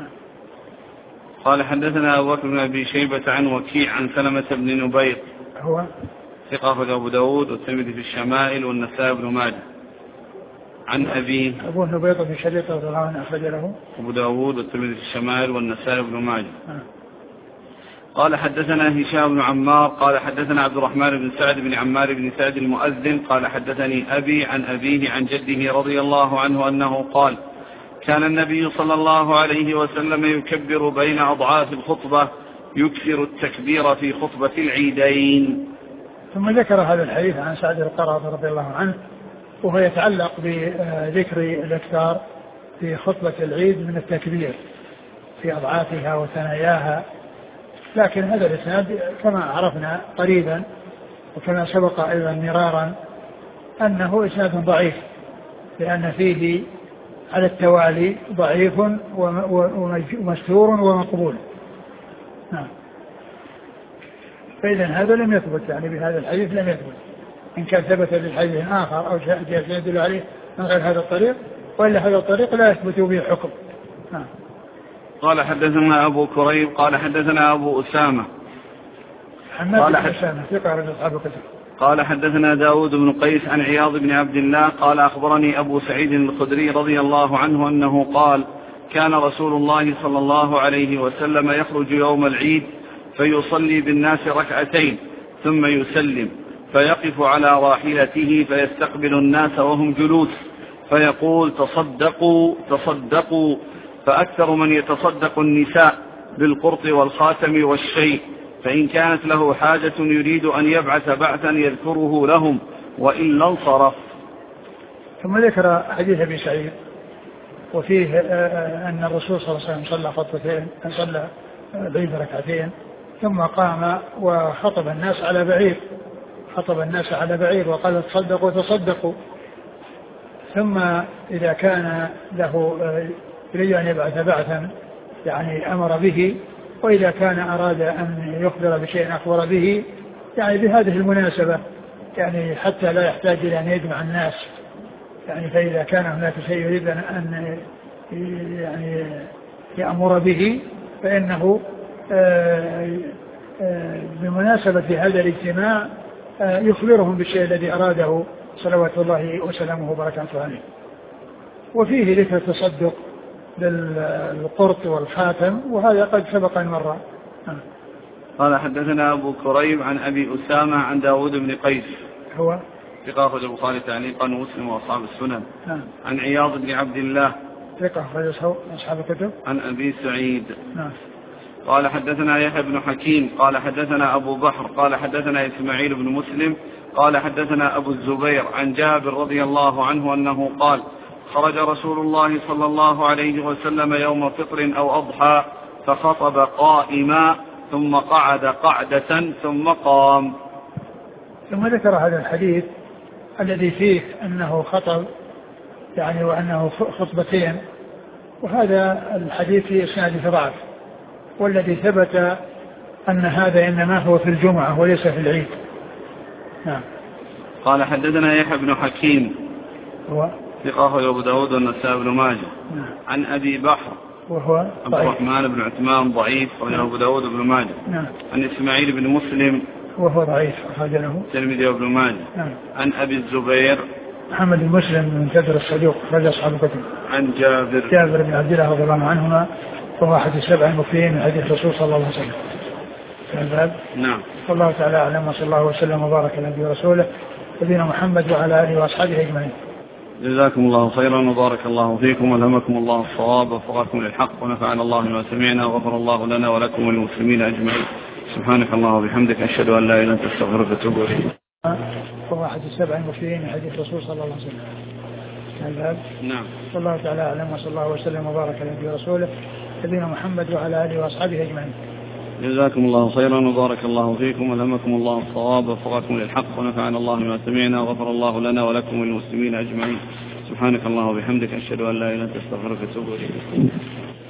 قال حدثنا أبو بكر بن أبي شيبة عن وكيع عن سلمة بن نبيط هو ثقة أبو داود والترمذي في الشمائل والنسائي بن ماجه عن أبي أبو نبيط بن شريط رضي الله عنه أخرج له أبو داود والترمذي في الشمائل والنسائي بن ماجه. قال حدثنا هشام بن عمار قال حدثنا عبد الرحمن بن سعد بن عمار بن سعد المؤذن قال حدثني أبي عن أبيه عن جده رضي الله عنه أنه قال كان النبي صلى الله عليه وسلم يكبر بين أضعاف الخطبة يكثر التكبير في خطبة العيدين. ثم ذكر هذا الحديث عن سعد القرظي رضي الله عنه، وهو يتعلق بذكر الإكثار في خطبة العيد من التكبير في أضعافها وثناياها، لكن هذا الإسناد كما عرفنا قريبا وكما سبق أيضا مرارا أنه إسناد ضعيف، لأن فيه على التوالي ضعيف ومستور ومقبول. نعم. فإذا هذا لم يثبت، يعني بهذا الحديث لم يثبت، إن كان ثبت بالحديث آخر أو جاء يدل عليه من غير هذا الطريق، وإلا هذا الطريق لا يثبت به حكم. نعم. قال حدثنا أبو كريب قال حدثنا أبو أسامة قال حدثنا داود بن قيس عن عياض بن عبد الله قال أخبرني أبو سعيد الخدري رضي الله عنه أنه قال كان رسول الله صلى الله عليه وسلم يخرج يوم العيد فيصلي بالناس ركعتين ثم يسلم فيقف على راحلته فيستقبل الناس وهم جلوس فيقول تصدقوا تصدقوا، فأكثر من يتصدق النساء بالقرط والخاتم والشيء، فإن كانت له حاجة يريد أن يبعث بعثا يذكره لهم وإلا انصرف. ثم ذكر حديث أبي سعيد وفيه أن الرسول صلى الله عليه وسلم صلى خطبتين، صلى العيد ركعتين ثم قام وخطب الناس على بعير، خطب الناس على بعير وقال تصدقوا تصدقوا. ثم إذا كان له يريد أن يبعث بعثا يعني أمر به، وإذا كان أراد أن يخبر بشيء أخبر به، يعني بهذه المناسبة، يعني حتى لا يحتاج إلى أن يجمع الناس، يعني فإذا كان هناك شيء يريد أن يعني يأمر به فإنه بمناسبة هذا الاجتماع يخبرهم بالشيء الذي أراده صلوات الله وسلامه وبركاته عليه. وفيه ذكر التصدق بالقرط والخاتم، وهذا قد سبق مرة. قال حدثنا أبو كريب عن أبي أسامة عن داود بن قيس هو ثقة أخرج البخاري تعليقا ومسلم وأصحاب السنن. عن عياض بن عبد الله ثقة أخرج أصحاب الكتب. عن أبي سعيد. قال حدثنا يحيى بن حكيم قال حدثنا أبو بحر قال حدثنا إسماعيل بن مسلم قال حدثنا أبو الزبير عن جابر رضي الله عنه أنه قال خرج رسول الله صلى الله عليه وسلم يوم فطر أو أضحى فخطب قائما ثم قعد قعدة ثم قام. ثم ذكر هذا الحديث الذي فيه أنه خطب يعني وأنه خطبتين، وهذا الحديث فيه إسناد ضعف، والذي ثبت أن هذا إنما هو في الجمعة وليس في العيد. نعم. قال حدثنا يحيى بن حكيم هو ثقة أبو داود والنسائي بن ماجه. عن أبي بحر وهو عبد الرحمن بن عثمان ضعيف وأبو داود بن ماجه. عن إسماعيل بن مسلم وهو ضعيف أخرج له الترمذي وابن ماجه. عن أبي الزبير محمد بن مسلم من كدر الصدوق أخرج أصحاب الكتب. عن جابر بن عبد الله رضي الله عنهما وهو أحد السبع المكثرين من حديث الرسول صلى الله عليه وسلم. الباب. نعم. والله تعالى أعلم، وصلى الله وسلم وبارك على نبينا ورسوله نبينا محمد وعلى آله وأصحابه أجمعين. جزاكم الله خيرا وبارك الله فيكم والهمكم الله الصواب ووفقكم للحق ونفعنا الله بما سمعنا وغفر الله لنا ولكم وللمسلمين أجمعين. سبحانك اللهم وبحمدك أشهد أن لا إله إلا أنت أستغفرك وأتوب إليك. هو أحد السبع المكثرين من حديث الرسول صلى الله عليه وسلم. الباب. نعم. والله تعالى أعلم، وصلى الله وسلم وبارك على نبينا ورسوله نبينا محمد وعلى آله وأصحابه أجمعين. جزاكم الله خيرا وبارك الله فيكم والهمكم الله الصواب ووفقكم للحق ونفعنا الله بما سمعنا وغفر الله لنا ولكم وللمسلمين أجمعين. سبحانك اللهم وبحمدك أشهد أن لا إله إلا أنت أستغفرك وأتوب إليك.